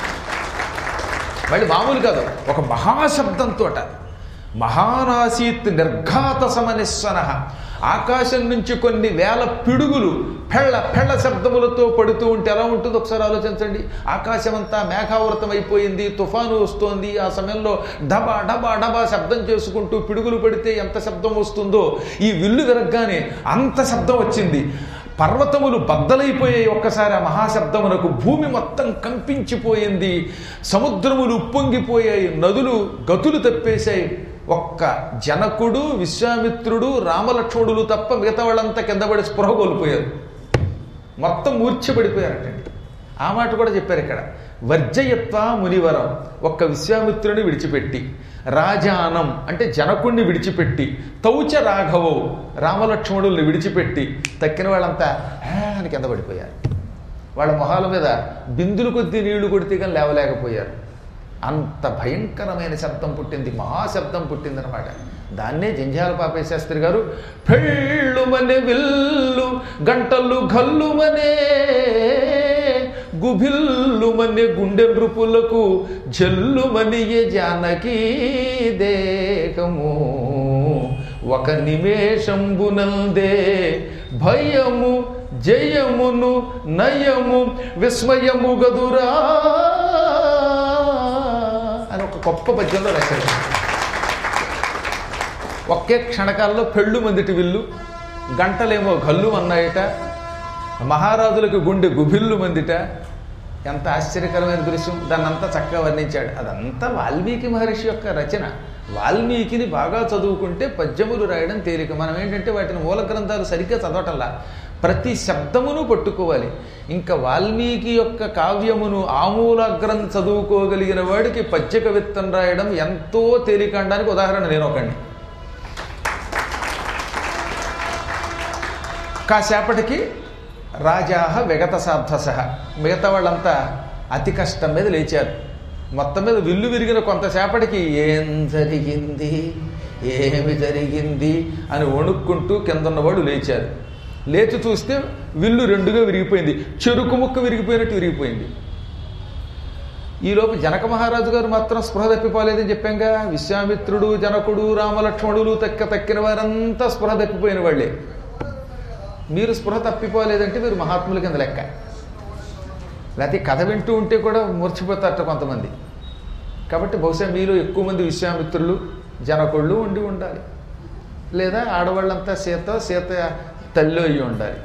మళ్ళీ మామూలు కాదు, ఒక మహాశబ్దంతో మహానాసీత్ నిర్ఘాత సమనిస్వన, ఆకాశం నుంచి కొన్ని వేల పిడుగులు పెళ్ళ పెళ్ళ శబ్దములతో పడుతూ ఉంటే ఎలా ఉంటుందో ఒకసారి ఆలోచించండి. ఆకాశం అంతా మేఘావృతం అయిపోయింది, తుఫాను వస్తోంది. ఆ సమయంలో డబా డబా డబా శబ్దం చేసుకుంటూ పిడుగులు పడితే ఎంత శబ్దం వస్తుందో, ఈ విల్లు విరగ్గానే అంత శబ్దం వచ్చింది. పర్వతములు బద్దలైపోయాయి ఒక్కసారి ఆ మహాశబ్దమునకు. భూమి మొత్తం కంపించిపోయింది, సముద్రములు ఉప్పొంగిపోయాయి, నదులు గతులు తప్పేశాయి. ఒక్క జనకుడు, విశ్వామిత్రుడు, రామలక్ష్మణులు తప్ప మిగతా వాళ్ళంతా కింద పడి స్పృహ కోల్పోయారు, మొత్తం మూర్ఛపడిపోయారటండి. ఆ మాట కూడా చెప్పారు ఇక్కడ. వర్జయత్వ మునివరం, ఒక్క విశ్వామిత్రుని విడిచిపెట్టి, రాజానం అంటే జనకుణ్ణి విడిచిపెట్టి, తౌచ రాఘవో రామలక్ష్మణుల్ని విడిచిపెట్టి తక్కిన వాళ్ళంతా అని కింద పడిపోయారు. వాళ్ళ మొహాల మీద బిందులు కొద్దీ నీళ్లు కొడితే కానీ లేవలేకపోయారు. అంత భయంకరమైన శబ్దం పుట్టింది, మహాశబ్దం పుట్టిందనమాట. దాన్నే జంధ్యాల పాపయ్య శాస్త్రి గారు పెళ్ళుమనే విల్లు గంటలు గల్లుమనే గుభిల్లుమనే గుండె నృపులకు జల్లుమనియే జానకీ దేహము, ఒక నిమేషంబునందే భయము జయమును నయము విస్మయము గదురా అని ఒక గొప్ప పద్యంలో రాశారు. ఒకే క్షణకాలంలో పెళ్ళు మందిటి విల్లు, గంటలేమో గల్లు అన్నాయట, మహారాజులకు గుండె గుభిల్లు మందిట. ఎంత ఆశ్చర్యకరమైన దృశ్యం! దాన్నంతా చక్కగా వర్ణించాడు. అదంతా వాల్మీకి మహర్షి యొక్క రచన. వాల్మీకిని బాగా చదువుకుంటే పద్యములు రాయడం తేలిక. మనం ఏంటంటే వాటిని మూల గ్రంథాలు సరిగ్గా చదవటంలా, ప్రతి శబ్దమును పట్టుకోవాలి. ఇంకా వాల్మీకి యొక్క కావ్యమును ఆమూలాగ్రం చదువుకోగలిగిన వాడికి పద్య కవిత్వం రాయడం ఎంతో తేలిక అనడానికి ఉదాహరణ నేను ఒకండి. కాసేపటికి రాజాహ విగత సాధ్వస, మిగతా వాళ్ళంతా అతి కష్టం మీద లేచారు. మొత్తం మీద విల్లు విరిగిన కొంతసేపటికి ఏం జరిగింది ఏమి జరిగింది అని వణుక్కుంటూ కిందన్నవాడు లేచారు. లేచి చూస్తే విల్లు రెండుగా విరిగిపోయింది, చెరుకు ముక్క విరిగిపోయినట్టు విరిగిపోయింది. ఈలోపు జనక మహారాజు గారు మాత్రం స్పృహ తప్పిపోలేదని చెప్పాంగా. విశ్వామిత్రుడు, జనకుడు, రామలక్ష్మణులు తక్కిన వారంతా స్పృహ తప్పిపోయిన వాళ్ళే. మీరు స్పృహ తప్పిపోలేదంటే మీరు మహాత్ముల కింద లెక్క. లేకపోతే కథ వింటూ ఉంటే కూడా మూర్చిపోతారట కొంతమంది. కాబట్టి బహుశా మీలో ఎక్కువ మంది విశ్వామిత్రులు, జనకుళ్ళు ఉండి ఉండాలి, లేదా ఆడవాళ్ళంతా సీత తల్లి అయ్యి ఉండాలి.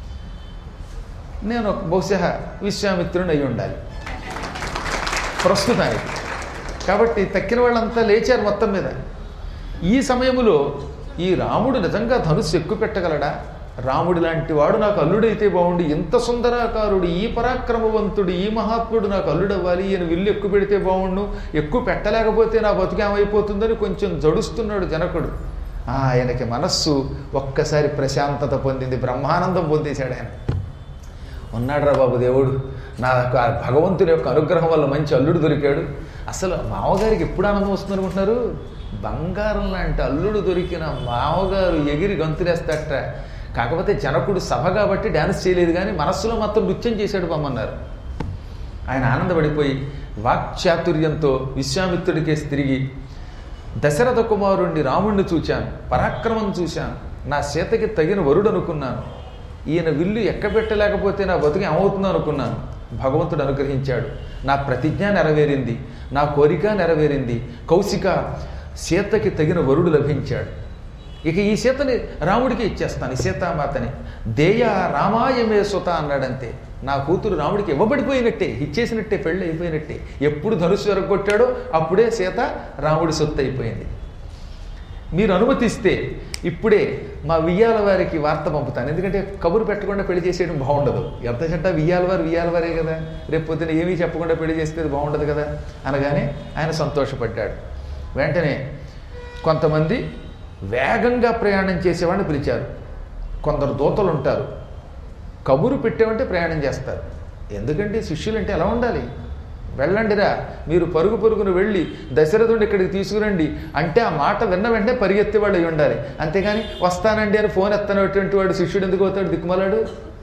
నేను బహుశా విశ్వామిత్రుని అయి ఉండాలి ప్రస్తుతానికి. కాబట్టి తక్కిన వాళ్ళంతా లేచారు మొత్తం మీద. ఈ సమయంలో ఈ రాముడు నిజంగా ధనుస్సు ఎక్కువ పెట్టగలడా? రాముడి లాంటి వాడు నాకు అల్లుడైతే బాగుండి, ఇంత సుందరాకారుడు, ఈ పరాక్రమవంతుడు, ఈ మహాత్ముడు నాకు అల్లుడవ్వాలి, ఈయన విల్లు ఎక్కువ పెడితే బాగుండు, ఎక్కువ పెట్టలేకపోతే నా బతుకేమైపోతుందని కొంచెం జడుస్తున్నాడు జనకుడు. ఆయనకి మనస్సు ఒక్కసారి ప్రశాంతత పొందింది, బ్రహ్మానందం పొందేశాడు. ఆయన ఉన్నాడు రా బాబు దేవుడు, నాకు ఆ భగవంతుని యొక్క అనుగ్రహం వల్ల మంచి అల్లుడు దొరికాడు. అసలు మామగారికి ఎప్పుడు ఆనందం వస్తుంది అనుకుంటున్నారు? బంగారం లాంటి అల్లుడు దొరికిన మామగారు ఎగిరి గంతులేస్తాట. కాకపోతే జనకుడు సభ కాబట్టి డ్యాన్స్ చేయలేదు, కానీ మనస్సులో మాత్రం నృత్యం చేశాడు పమ్మన్నారు. ఆయన ఆనందపడిపోయి వాక్చాతుర్యంతో విశ్వామిత్రుడికేసి తిరిగి, దశరథ కుమారుణ్ణి రాముణ్ణి చూశాను, పరాక్రమం చూశాను, నా సీతకి తగిన వరుడు అనుకున్నాను, ఈయన విల్లు ఎక్కబెట్టలేకపోతే నా బతుకు ఏమవుతుందో అనుకున్నాను. భగవంతుడు అనుగ్రహించాడు, నా ప్రతిజ్ఞ నెరవేరింది, నా కోరిక నెరవేరింది, కౌశిక సీతకి తగిన వరుడు లభించాడు. ఇక ఈ సీతని రాముడికి ఇచ్చేస్తాను, ఈ సీతామాతని. దేయ రామాయమే సుత అన్నాడంతే. నా కూతురు రాముడికి ఇవ్వబడిపోయినట్టే, ఇచ్చేసినట్టే, పెళ్ళి అయిపోయినట్టే. ఎప్పుడు ధనుసు ఎరగొట్టాడో అప్పుడే సీత రాముడి సొత్తు అయిపోయింది. మీరు అనుమతిస్తే ఇప్పుడే మా వియ్యాల వారికి వార్త పంపుతాను. ఎందుకంటే కబురు పెట్టకుండా పెళ్లి చేసేయడం బాగుండదు. ఎంత చెట్ట వియ్యాల వారే కదా, రేపు పొద్దున ఏమీ చెప్పకుండా పెళ్లి చేస్తే బాగుండదు కదా అనగానే ఆయన సంతోషపడ్డాడు. వెంటనే కొంతమంది వేగంగా ప్రయాణం చేసేవాడిని పిలిచారు. కొందరు దూతలు ఉంటారు, కబురు పెట్టేవంటే ప్రయాణం చేస్తారు. ఎందుకంటే శిష్యులంటే ఎలా ఉండాలి? వెళ్ళండిరా, మీరు పరుగు పరుగును వెళ్ళి దశరథుడిని ఇక్కడికి తీసుకురండి అంటే ఆ మాట విన్న వెంటనే పరిగెత్తేవాడు అయి ఉండాలి. అంతేగాని వస్తానండి అని ఫోన్ ఎత్తనటువంటి వాడు శిష్యుడు ఎందుకు అవుతాడు? దిక్కుమలాడు.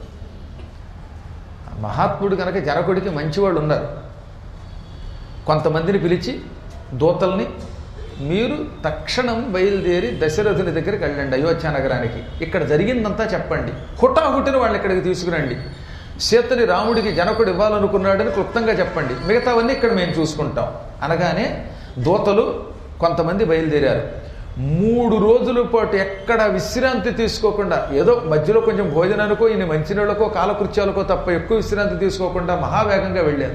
మహాత్ముడు కనుక జనకుడికి మంచివాళ్ళు ఉన్నారు. కొంతమందిని పిలిచి దూతల్ని, మీరు తక్షణం బయలుదేరి దశరథుని దగ్గరికి వెళ్ళండి, అయోధ్య నగరానికి. ఇక్కడ జరిగిందంతా చెప్పండి, హుటాహుటిని వాళ్ళు ఇక్కడికి తీసుకురండి. సీతని రాముడికి జనకుడు ఇవ్వాలనుకున్నాడని క్లుప్తంగా చెప్పండి, మిగతావన్నీ ఇక్కడ మేము చూసుకుంటాం అనగానే దూతలు కొంతమంది బయలుదేరారు. 3 రోజుల పాటు ఎక్కడ విశ్రాంతి తీసుకోకుండా, ఏదో మధ్యలో కొంచెం భోజనానికో ఇన్ని మంచినీళ్ళకో కాలకృత్యాలకో తప్ప ఎక్కువ విశ్రాంతి తీసుకోకుండా మహావేగంగా వెళ్ళారు.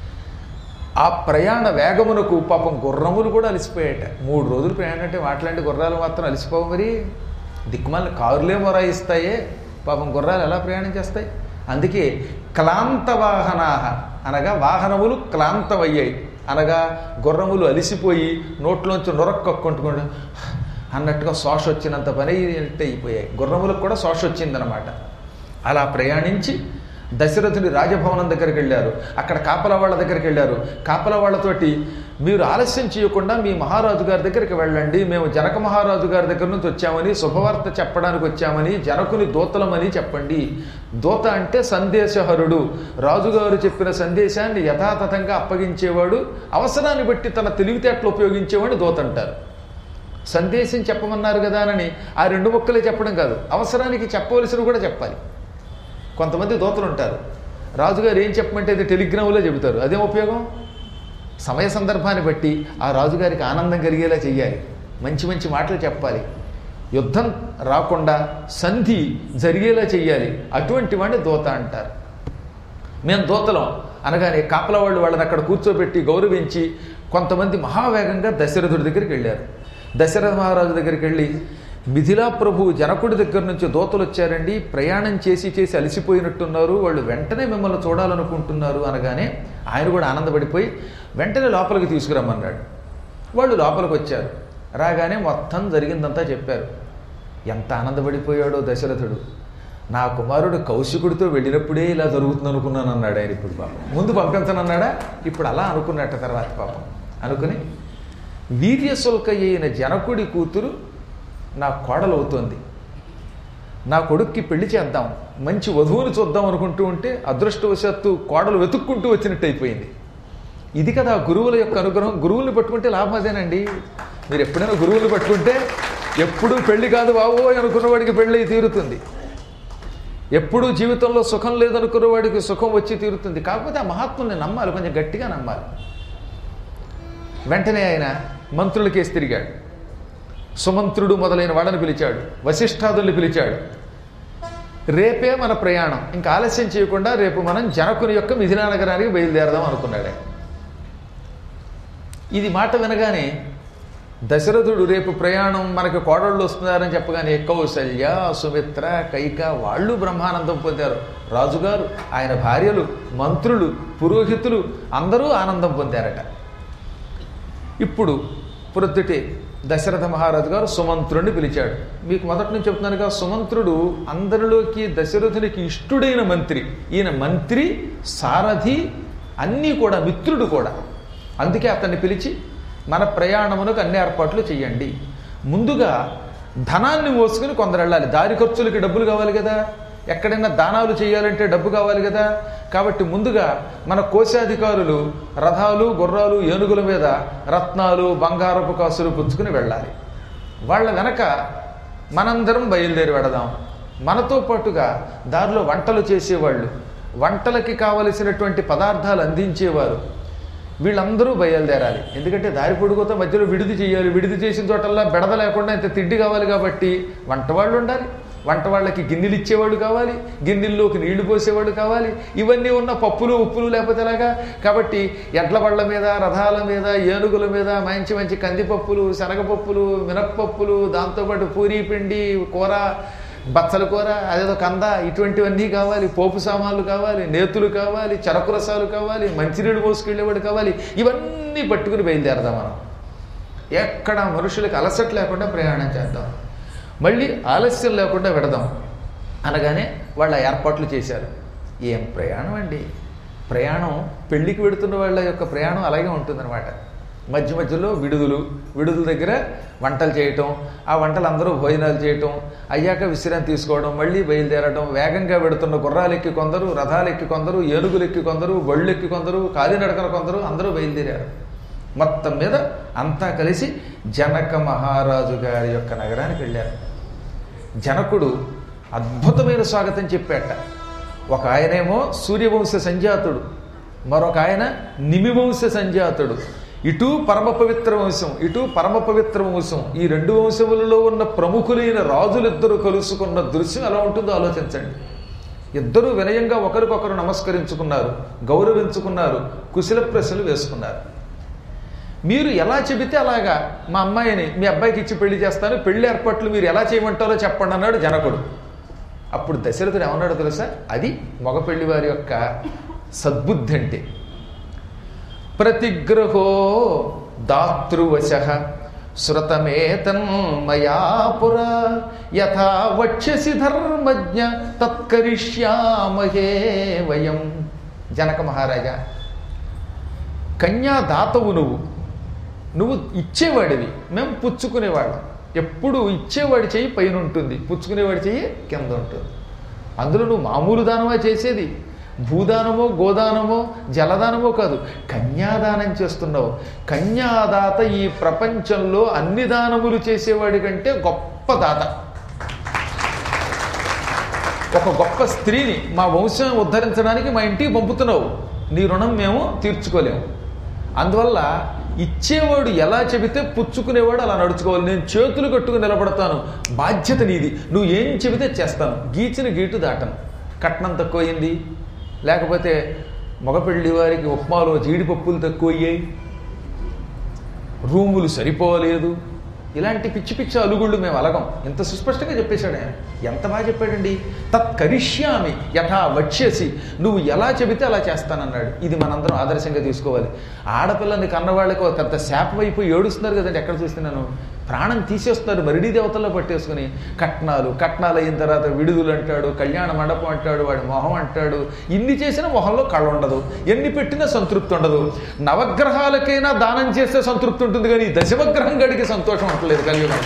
ఆ ప్రయాణ వేగమునకు పాపం గుర్రములు కూడా అలసిపోయాట. 3 రోజులు ప్రయాణం అంటే మాట్లాడి గుర్రాలు మాత్రం అలసిపోవు. మరి దిక్కుమాల కారులే మొరాయిస్తాయే, పాపం గుర్రాలు ఎలా ప్రయాణం చేస్తాయి? అందుకే క్లాంత వాహనాహ అనగా వాహనములు క్లాంతమయ్యాయి అనగా గుర్రములు అలిసిపోయి నోట్లోంచి నొరక్కక్కుంటుకుండా అన్నట్టుగా శ్వాస వచ్చినంత పని అయిపోయాయి. గుర్రములకు కూడా శ్వాస వచ్చిందనమాట. అలా ప్రయాణించి దశరథుని రాజభవనం దగ్గరికి వెళ్ళారు. అక్కడ కాపలా వాళ్ళ దగ్గరికి వెళ్ళారు. కాపలా వాళ్ళతోటి, మీరు ఆలస్యం చేయకుండా మీ మహారాజు గారి దగ్గరికి వెళ్ళండి, మేము జనక మహారాజు గారి దగ్గర నుంచి వచ్చామని, శుభవార్త చెప్పడానికి వచ్చామని, జనకుని దూతలమని చెప్పండి. దూత అంటే సందేశహరుడు, రాజుగారు చెప్పిన సందేశాన్ని యథాతథంగా అప్పగించేవాడు, అవసరాన్ని బట్టి తన తెలివితేటలు ఉపయోగించేవాడు దూత అంటారు. సందేశం చెప్పమన్నారు కదా అని ఆ 2 ముక్కలే చెప్పడం కాదు, అవసరానికి చెప్పవలసినవి కూడా చెప్పాలి. కొంతమంది దూతలు ఉంటారు, రాజుగారు ఏం చెప్పమంటే అది టెలిగ్రామ్లో చెబుతారు, అదేం ఉపయోగం? సమయ సందర్భాన్ని బట్టి ఆ రాజుగారికి ఆనందం కలిగేలా చెయ్యాలి, మంచి మంచి మాటలు చెప్పాలి, యుద్ధం రాకుండా సంధి జరిగేలా చెయ్యాలి. అటువంటి వాడిని దూత అంటారు. మేము దూతలం అనగానే కాపలా వాళ్ళు వాళ్ళని అక్కడ కూర్చోబెట్టి గౌరవించి కొంతమంది మహావేగంగా దశరథుడి దగ్గరికి వెళ్ళారు. దశరథ మహారాజు దగ్గరికి వెళ్ళి, మిథిలా ప్రభు జనకుడి దగ్గర నుంచి దూతలు వచ్చారండి, ప్రయాణం చేసి అలసిపోయినట్టున్నారు, వాళ్ళు వెంటనే మిమ్మల్ని చూడాలనుకుంటున్నారు అనగానే ఆయన కూడా ఆనందపడిపోయి వెంటనే లోపలికి తీసుకురమ్మన్నాడు. వాళ్ళు లోపలికి వచ్చారు. రాగానే మొత్తం జరిగిందంతా చెప్పారు. ఎంత ఆనందపడిపోయాడో దశరథుడు. నా కుమారుడు కౌశికుడితో వెళ్ళినప్పుడే ఇలా జరుగుతుంది అనుకున్నాను అన్నాడు ఆయన. ఇప్పుడు పాపం ముందు పంపించనన్నాడా, ఇప్పుడు అలా అనుకున్నట్ట తర్వాత పాపం అనుకుని, వీర్యశుల్క అయిన జనకుడి కూతురు నా కోడలు అవుతోంది, నా కొడుక్కి పెళ్లి చేద్దాం, మంచి వధువుని చూద్దాం అనుకుంటూ ఉంటే అదృష్టవశాత్తు కోడలు వెతుక్కుంటూ వచ్చినట్టు అయిపోయింది. ఇది కదా గురువుల యొక్క అనుగ్రహం. గురువుల్ని పట్టుకుంటే లాభం అదేనండి. మీరు ఎప్పుడైనా గురువుల్ని పట్టుకుంటే ఎప్పుడూ పెళ్లి కాదు బావో అనుకున్న వాడికి పెళ్ళి తీరుతుంది, ఎప్పుడూ జీవితంలో సుఖం లేదనుకున్న వాడికి సుఖం వచ్చి తీరుతుంది. కాకపోతే ఆ మహాత్ముల్ని నమ్మాలి, కొంచెం గట్టిగా నమ్మాలి. వెంటనే ఆయన మంత్రులకేసి తిరిగాడు. సుమంత్రుడు మొదలైన వాడని పిలిచాడు, వశిష్ఠాదుల్ని పిలిచాడు. రేపే మన ప్రయాణం, ఇంకా ఆలస్యం చేయకుండా రేపు మనం జనకుని యొక్క మిథిలా నగరానికి బయలుదేరదాం అనుకున్నాడు. ఇది మాట వినగానే దశరథుడు రేపు ప్రయాణం మనకి కోడళ్ళు వస్తున్నారని చెప్పగానే కౌసల్య, సుమిత్ర, కైక వాళ్ళు బ్రహ్మానందం పొందారు. రాజుగారు, ఆయన భార్యలు, మంత్రులు, పురోహితులు అందరూ ఆనందం పొందారట. ఇప్పుడు ప్రొద్దుటే దశరథ మహారాజు గారు సుమంత్రుడిని పిలిచాడు. మీకు మొదటి నుంచి చెప్తున్నానుగా, సుమంత్రుడు అందరిలోకి దశరథునికి ఇష్టుడైన మంత్రి. ఈయన మంత్రి, సారథి, అన్నీ కూడా మిత్రుడు కూడా. అందుకే అతన్ని పిలిచి మన ప్రయాణమునకు అన్ని ఏర్పాట్లు చేయండి. ముందుగా ధనాన్ని మోసుకుని కొందరు వెళ్ళాలి, దారి ఖర్చులకి డబ్బులు కావాలి కదా, ఎక్కడైనా దానాలు చేయాలంటే డబ్బు కావాలి కదా. కాబట్టి ముందుగా మన కోశాధికారులు రథాలు, గుర్రాలు, ఏనుగుల మీద రత్నాలు, బంగారపు కాసులు పుచ్చుకుని వెళ్ళాలి. వాళ్ళ వెనక మనందరం బయలుదేరి వెడదాం. మనతో పాటుగా దారిలో వంటలు చేసేవాళ్ళు, వంటలకి కావలసినటువంటి పదార్థాలు అందించేవారు, వీళ్ళందరూ బయలుదేరాలి. ఎందుకంటే దారి పొడుగుతో మధ్యలో విడిది చేయాలి. విడిది చేసిన చోటల్లా బెడద లేకుండా ఇంత తిండి కావాలి కాబట్టి వంటవాళ్ళు ఉండాలి, వంట వాళ్ళకి గిన్నెలు ఇచ్చేవాడు కావాలి, గిన్నెల్లోకి నీళ్లు పోసేవాడు కావాలి. ఇవన్నీ ఉన్న పప్పులు ఉప్పులు లేకపోతే ఎలాగా? కాబట్టి ఎడ్ల బళ్ళ మీద, రథాల మీద, ఏనుగుల మీద మంచి మంచి కందిపప్పులు, శనగపప్పులు, మినప్పప్పులు, దాంతోపాటు పూరీ పిండి, కూర, బచ్చల కూర, అదేదో కంద, ఇటువంటివన్నీ కావాలి. పోపు సామాన్లు కావాలి, నేతులు కావాలి, చెరకు రసాలు కావాలి, మంచినీళ్ళు మోసుకెళ్ళేవాడు కావాలి. ఇవన్నీ పట్టుకుని బయలుదేరదాం మనం. ఎక్కడ మనుషులకు అలసట లేకుండా ప్రయాణం చేద్దాం, మళ్ళీ ఆలస్యం లేకుండా పెడదాం అనగానే వాళ్ళ ఏర్పాట్లు చేశారు. ఏం ప్రయాణం అండి! ప్రయాణం పెళ్లికి వెడుతున్న వాళ్ళ యొక్క ప్రయాణం అలాగే ఉంటుందన్నమాట. మధ్య మధ్యలో విడుదల దగ్గర వంటలు చేయటం, ఆ వంటలు అందరూ భోజనాలు చేయటం, అయ్యాక విశ్రాంతి తీసుకోవడం, మళ్ళీ బయలుదేరడం. వేగంగా వెడుతున్న గుర్రాలెక్కి కొందరు, రథాలెక్కి కొందరు, ఏనుగులెక్కి కొందరు, బళ్ళెక్కి కొందరు, కాలినడకన కొందరు, అందరూ బయలుదేరారు. మొత్తం మీద అంతా కలిసి జనక మహారాజు గారి యొక్క నగరానికి వెళ్ళారు. జనకుడు అద్భుతమైన స్వాగతం చెప్పాట. ఒక ఆయనేమో సూర్యవంశ సంజాతుడు, మరొక ఆయన నిమివంశ సంజాతుడు. ఇటు పరమ పవిత్ర వంశం, ఇటు పరమ పవిత్ర వంశం. ఈ రెండు వంశములలో ఉన్న ప్రముఖులైన రాజులిద్దరూ కలుసుకున్న దృశ్యం ఎలా ఉంటుందో ఆలోచించండి. ఇద్దరూ వినయంగా ఒకరికొకరు నమస్కరించుకున్నారు, గౌరవించుకున్నారు, కుశల ప్రశ్నలు వేసుకున్నారు. మీరు ఎలా చెబితే అలాగా మా అమ్మాయిని మీ అబ్బాయికి ఇచ్చి పెళ్లి చేస్తాను, పెళ్లి ఏర్పాట్లు మీరు ఎలా చేయమంటారో చెప్పండి అన్నాడు జనకుడు. అప్పుడు దశరథుడు ఏమన్నాడో తెలుసా? అది మగ పెళ్లి వారి యొక్క సద్బుద్ధి అంటే. ప్రతిగ్రహో దాతృవశః శ్రుతమేతన్మయా పురా యథా వక్ష్యసి ధర్మజ్ఞ తత్కరిష్యామహే వయం. జనక మహారాజా, కన్యాదాతవు నువ్వు ఇచ్చేవాడివి, మేము పుచ్చుకునేవాళ్ళం. ఎప్పుడు ఇచ్చేవాడి చెయ్యి పైన ఉంటుంది, పుచ్చుకునేవాడి చెయ్యి కింద ఉంటుంది. అందులో నువ్వు మామూలు దానమా చేసేది? భూదానమో, గోదానమో, జలదానమో కాదు, కన్యాదానం చేస్తున్నావు. కన్యాదాత ఈ ప్రపంచంలో అన్ని దానములు చేసేవాడి కంటే గొప్ప దాత. ఒక గొప్ప స్త్రీని మా వంశం ఉద్ధరించడానికి మా ఇంటికి పంపుతున్నావు. నీ రుణం మేము తీర్చుకోలేము. అందువల్ల ఇచ్చేవాడు ఎలా చెబితే పుచ్చుకునేవాడు అలా నడుచుకోవాలి. నేను చేతులు కట్టుకుని నిలబడతాను, బాధ్యత నీది, నువ్వు ఏం చెబితే చేస్తాను, గీచిన గీటు దాటను. కట్నం తక్కువయింది, లేకపోతే మగపెళ్లి వారికి ఉప్మాలో జీడిపప్పులు తక్కువయ్యాయి, రూములు సరిపోలేదు, ఇలాంటి పిచ్చి పిచ్చి అలుగుళ్ళు మేము అలగం. ఇంత సుస్పష్టంగా చెప్పేశాడు ఆయన. ఎంత బాగా చెప్పాడండి. తత్కరిష్యామి యథా వక్ష్యసి, నువ్వు ఎలా చెబితే అలా చేస్తానన్నాడు. ఇది మనందరం ఆదర్శంగా తీసుకోవాలి. ఆడపిల్లని కన్నవాళ్ళకి పెద్ద శాపం అయిపోయి ఏడుస్తున్నారు కదండి. ఎక్కడ చూస్తున్నాను, ప్రాణం తీసేస్తున్నారు మరిడీ దేవతల్లో పట్టేసుకుని. కట్నాలు అయిన తర్వాత విడుదలు అంటాడు, కళ్యాణ మండపం అంటాడు, వాడి మొహం అంటాడు. ఇన్ని చేసినా మొహంలో కళ ఉండదు, ఎన్ని పెట్టినా సంతృప్తి ఉండదు. నవగ్రహాలకైనా దానం చేస్తే సంతృప్తి ఉంటుంది, కానీ దశమగ్రహం గడికి సంతోషం ఉండలేదు కలియుగం.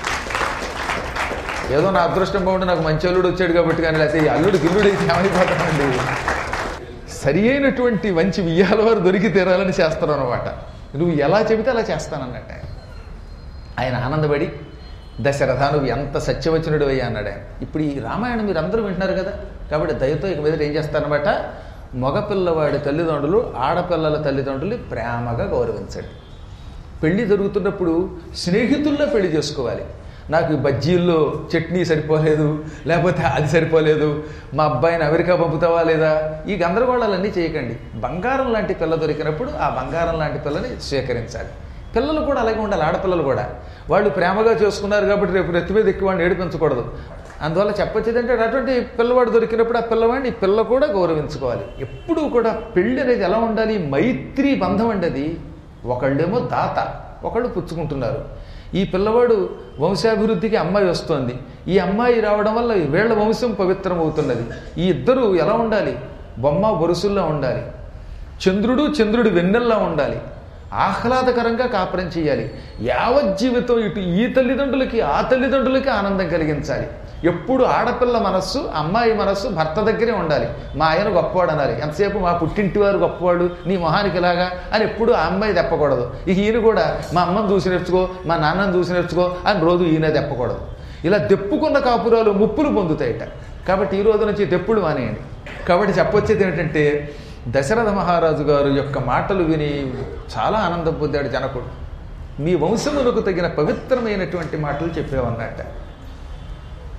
ఏదో నా అదృష్టం బాగుండి నాకు మంచి అల్లుడు వచ్చాడు కాబట్టి, కానీ లేకపోతే ఈ అల్లుడు గిల్లుడు అయితే ఏమైపోతామండి. సరి అయినటువంటి మంచి వియ్యాల వారు దొరికి తీరాలని చేస్తారు అనమాట. నువ్వు ఎలా చెబితే అలా చేస్తానన్నట్ట. ఆయన ఆనందపడి, దశరథ నువ్వు ఎంత సత్యవచనుడు అయ్యా అన్నాడు ఆయన. ఇప్పుడు ఈ రామాయణం మీరు అందరూ వింటున్నారు కదా, కాబట్టి దయతో ఇక మీద ఏం చేస్తారనమాట, మగపిల్లవాడి తల్లిదండ్రులు ఆడపిల్లల తల్లిదండ్రులు ప్రేమగా గౌరవించండి. పెళ్లి జరుగుతున్నప్పుడు స్నేహితుల్లో పెళ్లి చేసుకోవాలి. నాకు బజ్జీల్లో చట్నీ సరిపోలేదు, లేకపోతే అది సరిపోలేదు, మా అబ్బాయిని అమెరికా పంపుతావా లేదా, ఈ గందరగోళాలన్నీ చేయకండి. బంగారం లాంటి పిల్ల దొరికినప్పుడు ఆ బంగారం లాంటి పిల్లని స్వీకరించాలి. పిల్లలు కూడా అలాగే ఉండాలి. ఆడపిల్లలు కూడా వాళ్ళు ప్రేమగా చేసుకున్నారు కాబట్టి రేపు నెత్తి మీద ఎక్కి వాడిని ఏడిపించకూడదు. అందువల్ల చెప్పొచ్చేది అంటే, అటువంటి పిల్లవాడు దొరికినప్పుడు ఆ పిల్లవాడిని పిల్ల కూడా గౌరవించుకోవాలి. ఎప్పుడూ కూడా పెళ్ళి అనేది ఎలా ఉండాలి, మైత్రి బంధం అండి అది. ఒకళ్ళేమో దాత, ఒకళ్ళు పుచ్చుకుంటున్నారు. ఈ పిల్లవాడు వంశాభివృద్ధికి అమ్మాయి వస్తోంది, ఈ అమ్మాయి రావడం వల్ల వీళ్ళ వంశం పవిత్రం అవుతున్నది. ఈ ఇద్దరు ఎలా ఉండాలి, బొమ్మ బొరుసుల్లో ఉండాలి. చంద్రుడు వెన్నెల్లా ఉండాలి. ఆహ్లాదకరంగా కాపురం చేయాలి. యావజ్జీవితం ఇటు ఈ తల్లిదండ్రులకి ఆ తల్లిదండ్రులకి ఆనందం కలిగించాలి. ఎప్పుడు ఆడపిల్ల మనస్సు, అమ్మాయి మనస్సు భర్త దగ్గరే ఉండాలి. మా ఆయన గొప్పవాడు అనాలి. ఎంతసేపు మా పుట్టింటి వారు గొప్పవాడు, నీ మొహానికి ఇలాగా అని ఎప్పుడు ఆ అమ్మాయి తెప్పకూడదు. ఇక ఈయన కూడా మా అమ్మని చూసి నేర్చుకో, మా నాన్నని చూసి నేర్చుకో అని రోజు ఈయన తెప్పకూడదు. ఇలా దెప్పుకున్న కాపురాలు ముప్పులు పొందుతాయట. కాబట్టి ఈ రోజు నుంచి దెప్పులు మానేయండి. కాబట్టి చెప్పొచ్చేది ఏంటంటే, దశరథ మహారాజు గారు యొక్క మాటలు విని చాలా ఆనందం పొందాడు జనకుడు. మీ వంశమునకు తగిన పవిత్రమైనటువంటి మాటలు చెప్పేవన్నట్ట.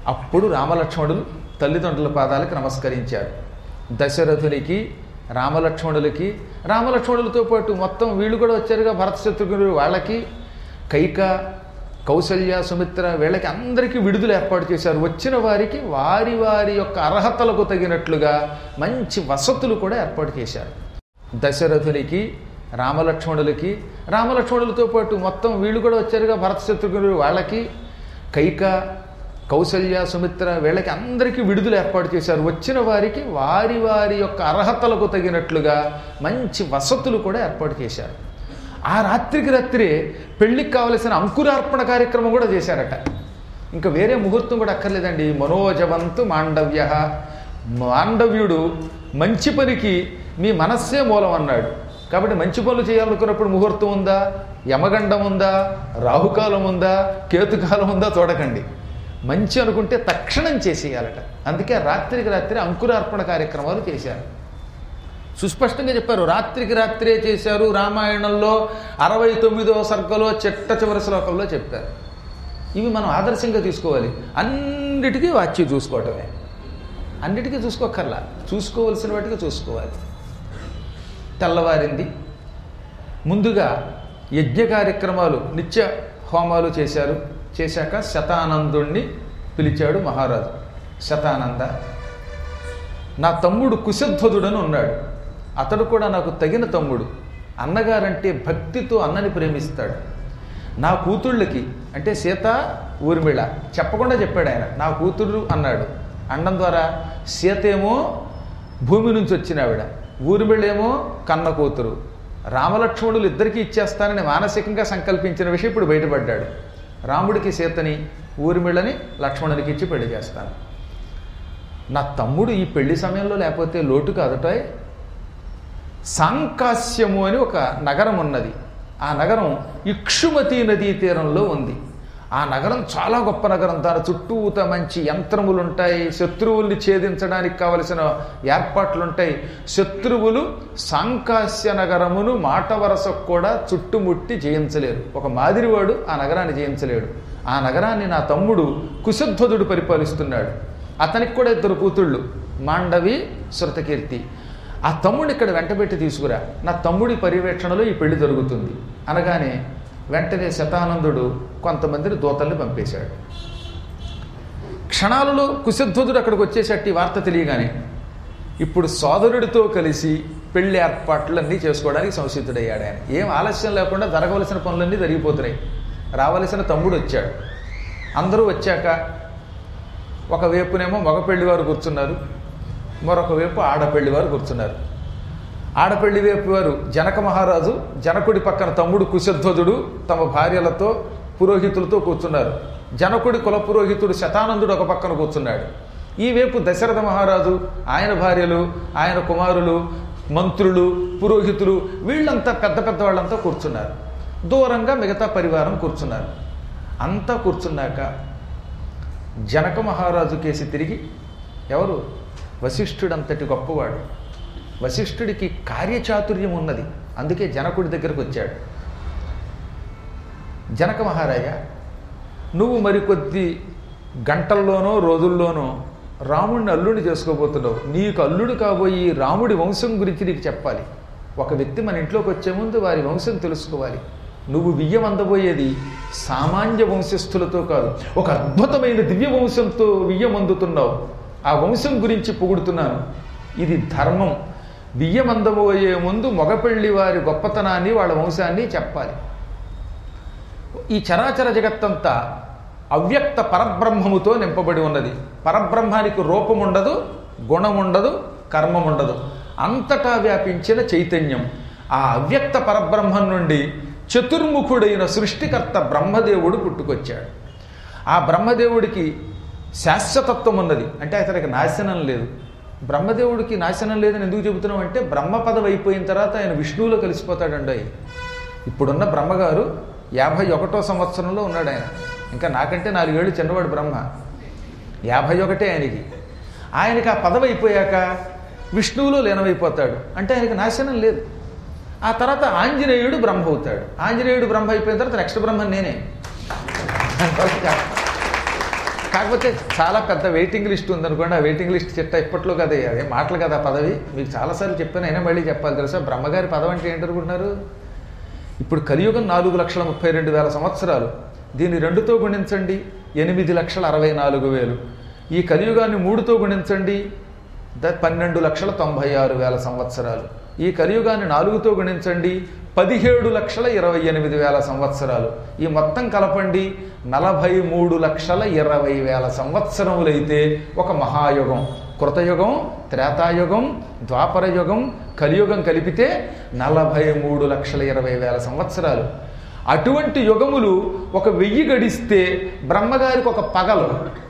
అప్పుడు రామలక్ష్మణులు తల్లిదండ్రుల పాదాలకు నమస్కరించారు. దశరథునికి రామలక్ష్మణులకి, రామలక్ష్మణులతో పాటు మొత్తం వీళ్ళు కూడా వచ్చారుగా, భరత శత్రుఘ్నులు, వాళ్ళకి, కైక, కౌసల్య, సుమిత్ర, వీళ్ళకి అందరికీ విడుదల ఏర్పాటు చేశారు. వచ్చిన వారికి వారి వారి యొక్క అర్హతలకు తగినట్లుగా మంచి వసతులు కూడా ఏర్పాటు చేశారు. దశరథునికి రామలక్ష్మణులకి, రామలక్ష్మణులతో పాటు మొత్తం వీళ్ళు కూడా వచ్చారుగా, భరత శత్రుఘ్నులు, వాళ్ళకి, కైక, కౌసల్య, సుమిత్ర, వీళ్ళకి అందరికీ విడుదల ఏర్పాటు చేశారు. వచ్చిన వారికి వారి వారి యొక్క అర్హతలకు తగినట్లుగా మంచి వసతులు కూడా ఏర్పాటు చేశారు. ఆ రాత్రికి రాత్రే పెళ్లికి కావలసిన అంకురార్పణ కార్యక్రమం కూడా చేశారట. ఇంకా వేరే ముహూర్తం కూడా అక్కర్లేదండి. మనోజవంతు మాండవ్య, మాండవ్యుడు మంచి పనికి మీ మనస్సే మూలం అన్నాడు. కాబట్టి మంచి పనులు చేయాలనుకున్నప్పుడు ముహూర్తం ఉందా, యమగండం ఉందా, రాహుకాలం ఉందా, కేతుకాలం ఉందా చూడకండి. మంచి అనుకుంటే తక్షణం చేసేయాలట. అందుకే రాత్రికి రాత్రి అంకురార్పణ కార్యక్రమాలు చేశారు. సుస్పష్టంగా చెప్పారు, రాత్రికి రాత్రే చేశారు. రామాయణంలో 69వ సర్గలో చిట్ట చివరి శ్లోకంలో చెప్పారు. ఇవి మనం ఆదర్శంగా తీసుకోవాలి. అన్నిటికీ వాచ్యం చూసుకోవటమే, అన్నిటికీ చూసుకోకర్లా, చూసుకోవలసిన వాటికి చూసుకోవాలి. తెల్లవారింది. ముందుగా యజ్ఞ కార్యక్రమాలు, నిత్య హోమాలు చేశారు. చేశాక శతానందుణ్ణి పిలిచాడు మహారాజు. శతానంద, నా తమ్ముడు కుశధ్వజుడని ఉన్నాడు. అతడు కూడా నాకు తగిన తమ్ముడు. అన్నగారంటే భక్తితో అన్నని ప్రేమిస్తాడు. నా కూతుళ్ళకి, అంటే సీత, ఊర్మిళ, చెప్పకుండా చెప్పాడు ఆయన. నా కూతురు అన్నాడు. అండం ద్వారా సీతేమో భూమి నుంచి వచ్చిన ఆవిడ, ఊర్మిళేమో కన్న కూతురు. రామలక్ష్మణులు ఇద్దరికీ ఇచ్చేస్తానని మానసికంగా సంకల్పించిన విషయం ఇప్పుడు బయటపడ్డాడు. రాముడికి సీతని, ఊర్మిళని లక్ష్మణునికి ఇచ్చి పెళ్లి చేస్తాను. నా తమ్ముడు ఈ పెళ్లి సమయంలో లేకపోతే లోటు కాదటాయ్. సాంకాస్యము అని ఒక నగరం ఉన్నది. ఆ నగరం ఇక్షుమతి నదీ తీరంలో ఉంది. ఆ నగరం చాలా గొప్ప నగరం. దాని చుట్టూత మంచి యంత్రములుంటాయి, శత్రువుల్ని ఛేదించడానికి కావలసిన ఏర్పాట్లుంటాయి. శత్రువులు సాంకాస్య నగరమును మాట వరసకు కూడా చుట్టుముట్టి జయించలేరు. ఒక మాదిరివాడు ఆ నగరాన్ని జయించలేడు. ఆ నగరాన్ని నా తమ్ముడు కుశధ్వజుడు పరిపాలిస్తున్నాడు. అతనికి కూడా ఇద్దరు కూతుళ్ళు, మాండవి, శృతకీర్తి. ఆ తమ్ముడిని ఇక్కడ వెంటబెట్టి తీసుకురా, నా తమ్ముడి పర్యవేక్షణలో ఈ పెళ్లి జరుగుతుంది అనగానే వెంటనే శతానందుడు కొంతమందిని దూతల్ని పంపేశాడు. క్షణాలలో కుశధ్వజుడు అక్కడికి వచ్చేసట్టి ఈ వార్త తెలియగానే ఇప్పుడు సోదరుడితో కలిసి పెళ్లి ఏర్పాట్లన్నీ చేసుకోవడానికి సంసిద్ధుడయ్యాడు. ఆయన ఏం ఆలస్యం లేకుండా జరగవలసిన పనులన్నీ జరిగిపోతున్నాయి. రావలసిన తమ్ముడు వచ్చాడు. అందరూ వచ్చాక ఒకవైపునేమో మగ పెళ్లివారు కూర్చున్నారు, మరొక వైపు ఆడపెళ్లివారు కూర్చున్నారు. ఆడపెళ్లి వైపు వారు జనక మహారాజు, జనకుడి పక్కన తమ్ముడు కుశధ్వజుడు తమ భార్యలతో, పురోహితులతో కూర్చున్నారు. జనకుడి కుల పురోహితుడు శతానందుడు ఒక పక్కన కూర్చున్నాడు. ఈ వైపు దశరథ మహారాజు, ఆయన భార్యలు, ఆయన కుమారులు, మంత్రులు, పురోహితులు, వీళ్ళంతా పెద్ద పెద్ద వాళ్ళంతా కూర్చున్నారు. దూరంగా మిగతా పరివారం కూర్చున్నారు. అంతా కూర్చున్నాక జనక మహారాజు కేసి తిరిగి, ఎవరు? వశిష్ఠుడంతటి గొప్పవాడు. వశిష్ఠుడికి కార్యచాతుర్యం ఉన్నది. అందుకే జనకుడి దగ్గరకు వచ్చాడు. జనక మహారాజా, నువ్వు మరికొద్ది గంటల్లోనో రోజుల్లోనో రాముడిని అల్లుడిని చేసుకోబోతున్నావు. నీకు అల్లుడు కాబోయి రాముడి వంశం గురించి నీకు చెప్పాలి. ఒక వ్యక్తి మన ఇంట్లోకి వచ్చే ముందు వారి వంశం తెలుసుకోవాలి. నువ్వు బియ్యం అందబోయేది సామాన్య వంశస్థులతో కాదు, ఒక అద్భుతమైన దివ్య వంశంతో బియ్యం అందుతున్నావు. ఆ వంశం గురించి పొగుడుతున్నాను. ఇది ధర్మం. బియ్యం అందబోయే ముందు మగపెళ్లి వారి గొప్పతనాన్ని, వాళ్ళ వంశాన్ని చెప్పాలి. ఈ చరాచర జగత్తంతా అవ్యక్త పరబ్రహ్మముతో నింపబడి ఉన్నది. పరబ్రహ్మానికి రూపం ఉండదు, గుణం ఉండదు, కర్మం ఉండదు. అంతటా వ్యాపించిన చైతన్యం. ఆ అవ్యక్త పరబ్రహ్మం నుండి చతుర్ముఖుడైన సృష్టికర్త బ్రహ్మదేవుడు పుట్టుకొచ్చాడు. ఆ బ్రహ్మదేవుడికి శాశ్వతత్వం ఉన్నది. అంటే అతనికి నాశనం లేదు. బ్రహ్మదేవుడికి నాశనం లేదని ఎందుకు చెబుతున్నాం అంటే, బ్రహ్మ పదవి అయిపోయిన తర్వాత ఆయన విష్ణువులో కలిసిపోతాడండి. ఇప్పుడున్న బ్రహ్మగారు 51వ సంవత్సరంలో ఉన్నాడు. ఆయన ఇంకా నాకంటే 4 ఏళ్ళు చిన్నవాడు బ్రహ్మ. 51 ఆయనకి. ఆయనకి ఆ పదవి అయిపోయాక విష్ణువులో లీనమైపోతాడు. అంటే ఆయనకి నాశనం లేదు. ఆ తర్వాత ఆంజనేయుడు బ్రహ్మ అవుతాడు. ఆంజనేయుడు బ్రహ్మ అయిపోయిన తర్వాత నెక్స్ట్ బ్రహ్మ నేనే. కాకపోతే చాలా పెద్ద వెయిటింగ్ లిస్ట్ ఉందనుకోండి. ఆ వెయిటింగ్ లిస్ట్ చిట్ట ఇప్పట్లో కదా, అదే మాటలు కదా పదవి. మీకు చాలాసార్లు చెప్పాను, అయినా మళ్ళీ చెప్పాలి. తెలుసా బ్రహ్మగారి పదవి అంటే ఏంటనుకుంటున్నారు? ఇప్పుడు కలియుగం 4,32,000 సంవత్సరాలు. దీన్ని 2తో గుణించండి, 8,64,000. ఈ కలియుగాన్ని 3తో గుణించండి, 12,96,000 సంవత్సరాలు. ఈ కలియుగాన్ని 4తో గుణించండి, 17,28,000 సంవత్సరాలు. ఈ మొత్తం కలపండి, 43,20,000 సంవత్సరములైతే ఒక మహాయుగం. కృతయుగం, త్రేతాయుగం, ద్వాపర యుగం, కలియుగం కలిపితే 43,20,000 సంవత్సరాలు. అటువంటి యుగములు ఒక 1000 గడిస్తే బ్రహ్మగారికి ఒక పగలు.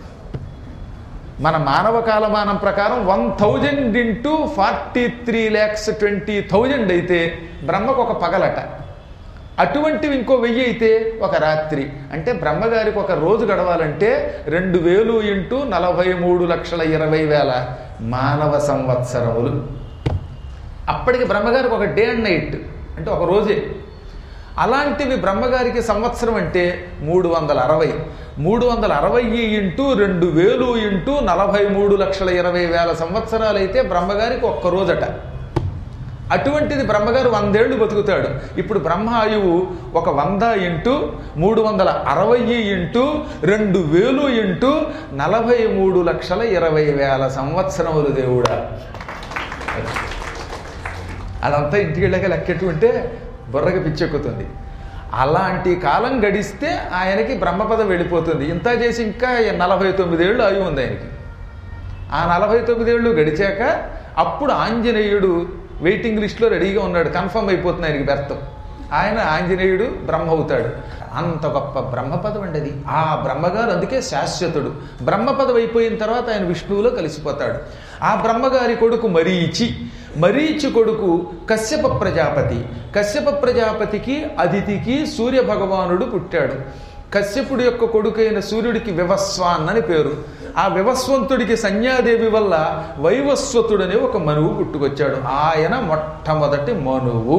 మన మానవ కాలమానం ప్రకారం 1000 × 43,20,000 అయితే బ్రహ్మకు ఒక పగలట. అటువంటివి ఇంకో 1000 అయితే ఒక రాత్రి. అంటే బ్రహ్మగారికి ఒక రోజు గడవాలంటే 2000 × 43,20,000 మానవ సంవత్సరములు. అప్పటికి బ్రహ్మగారికి ఒక డే అండ్ నైట్ అంటే ఒక రోజే. అలాంటివి బ్రహ్మగారికి సంవత్సరం అంటే 360. 360 × 2000 × 43,20,000 సంవత్సరాలు అయితే బ్రహ్మగారికి ఒక్క రోజట. అటువంటిది బ్రహ్మగారు 100 ఏళ్ళు బతుకుతాడు. ఇప్పుడు బ్రహ్మ ఆయువు ఒక 100 × 360 × 2000 × 43,20,000 సంవత్సరములు దేవుడా. అదంతా ఇంటికి వెళ్ళాక లెక్కెట్టుంటే బుర్రకి పిచ్చెక్కుతుంది. అలాంటి కాలం గడిస్తే ఆయనకి బ్రహ్మపదం వెళ్ళిపోతుంది. ఇంత చేసి ఇంకా 49 ఏళ్ళు ఆయువు ఉంది ఆయనకి. ఆ 49 ఏళ్ళు గడిచాక అప్పుడు ఆంజనేయుడు వెయిటింగ్ లిస్ట్లో రెడీగా ఉన్నాడు. కన్ఫర్మ్ అయిపోతుంది ఆయనకి బెర్త్. ఆయన ఆంజనేయుడు బ్రహ్మ అవుతాడు. అంత గొప్ప బ్రహ్మపదం అండి అది. ఆ బ్రహ్మగారు అందుకే శాశ్వతుడు. బ్రహ్మపదం అయిపోయిన తర్వాత ఆయన విష్ణువులో కలిసిపోతాడు. ఆ బ్రహ్మగారి కొడుకు మరీచి, మరీచి కొడుకు కశ్యప ప్రజాపతి. కశ్యప ప్రజాపతికి అదితికి సూర్య భగవానుడు పుట్టాడు. కశ్యపుడి యొక్క కొడుకైన సూర్యుడికి వివస్వాన్ అని పేరు. ఆ వివస్వంతుడికి సంజ్ఞాదేవి వల్ల వైవస్వతుడనే ఒక మనువు పుట్టుకొచ్చాడు. ఆయన మొట్టమొదటి మనువు.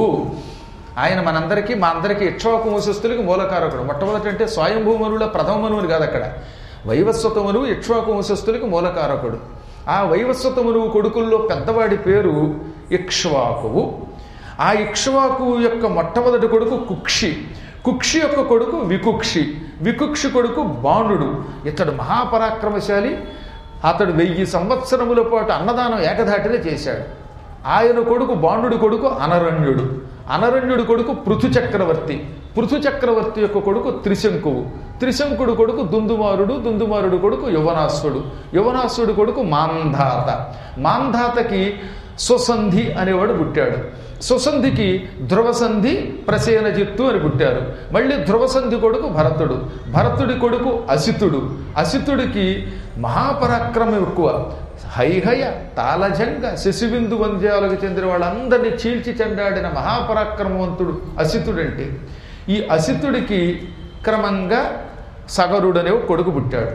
ఆయన మనందరికీ మా అందరికీ ఇక్ష్వాకు వంశస్థులకి మూలకారకుడు. మొట్టమొదటి అంటే స్వయంభూ మనువుల ప్రథమ మనువుని కాదు అక్కడ. వైవస్వత మనువు ఇక్ష్వాకు వంశస్థులకి మూలకారకుడు. ఆ వైవస్వత మనువు కొడుకుల్లో పెద్దవాడి పేరు ఇక్ష్వాకువు. ఆ ఇక్ష్వాకువు యొక్క మొట్టమొదటి కొడుకు కుక్షి. కుక్షి యొక్క కొడుకు వికుక్షి. వికుక్షి కొడుకు బాణుడు. ఇతడు మహాపరాక్రమశాలి. అతడు 1000 సంవత్సరముల పాటు అన్నదానం ఏకధాటిలో చేశాడు. ఆయన కొడుకు బాణుడి కొడుకు అనరణ్యుడు. అనరణ్యుడి కొడుకు పృథు చక్రవర్తి. పృథు చక్రవర్తి యొక్క కొడుకు త్రిశంకువు. త్రిశంకుడు కొడుకు దుందుమారుడు. దుందుమారుడు కొడుకు యువనాశ్వుడు. యువనాశ్వుడు కొడుకు మాంధాత. మాంధాతకి సుసంధి అనేవాడు పుట్టాడు. సుసంధికి ధ్రువసంధి, ప్రసేనజిత్తు అని పుట్టారు. మళ్ళీ ధ్రువసంధి కొడుకు భరతుడు. భరతుడి కొడుకు అసితుడు. అసితుడికి మహాపరాక్రమం ఎక్కువ. హైహయ, తాళజంగ, శశిబిందు వంద్యాలకు చెందిన వాళ్ళందరినీ చీల్చి చెండాడిన మహాపరాక్రమవంతుడు అసితుడంటే. ఈ అసితుడికి క్రమంగా సగరుడనే కొడుకు పుట్టాడు.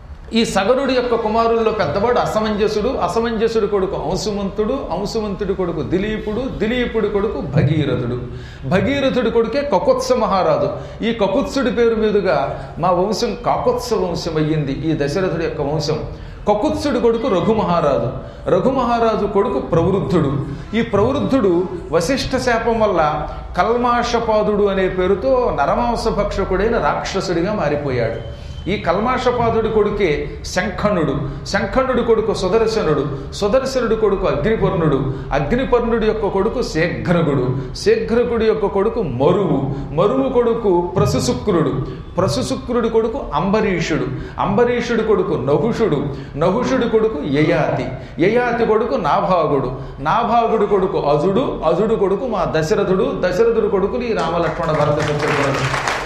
ఈ సగరుడి యొక్క కుమారుల్లో పెద్దవాడు అసమంజసుడు. అసమంజసుడు కొడుకు అంశుమంతుడు. అంశుమంతుడి కొడుకు దిలీపుడు. దిలీపుడి కొడుకు భగీరథుడు. భగీరథుడి కొడుకే కకుత్స మహారాజు. ఈ కకుత్సుడి పేరు మీదుగా మా వంశం కాకుత్స వంశం అయ్యింది. ఈ దశరథుడి యొక్క వంశం. కకుత్సుడి కొడుకు రఘుమహారాజు. రఘుమహారాజు కొడుకు ప్రవృద్ధుడు. ఈ ప్రవృద్ధుడు వశిష్ఠ శాపం వల్ల కల్మాషపాదుడు అనే పేరుతో నరమాంసభక్షకుడైన రాక్షసుడిగా మారిపోయాడు. ఈ కల్మాషపాదుడి కొడుకే శంఖనుడు. శంఖనుడి కొడుకు సుదర్శనుడు. సుదర్శనుడి కొడుకు అగ్నిపర్ణుడు. అగ్నిపర్ణుడి యొక్క కొడుకు శీఘ్రగుడు. శీఘ్రగుడి యొక్క కొడుకు మరువు. మరువు కొడుకు ప్రసుశుక్రుడు. ప్రసుశుక్రుడి కొడుకు అంబరీషుడు. అంబరీషుడి కొడుకు నహుషుడు. నహుషుడి కొడుకు యయాతి. యయాతి కొడుకు నాభాగుడు. నాభాగుడి కొడుకు అజుడు. అజుడు కొడుకు మా దశరథుడు. దశరథుడి కొడుకులు ఈ రామలక్ష్మణ భరత శత్రుఘ్నుడు.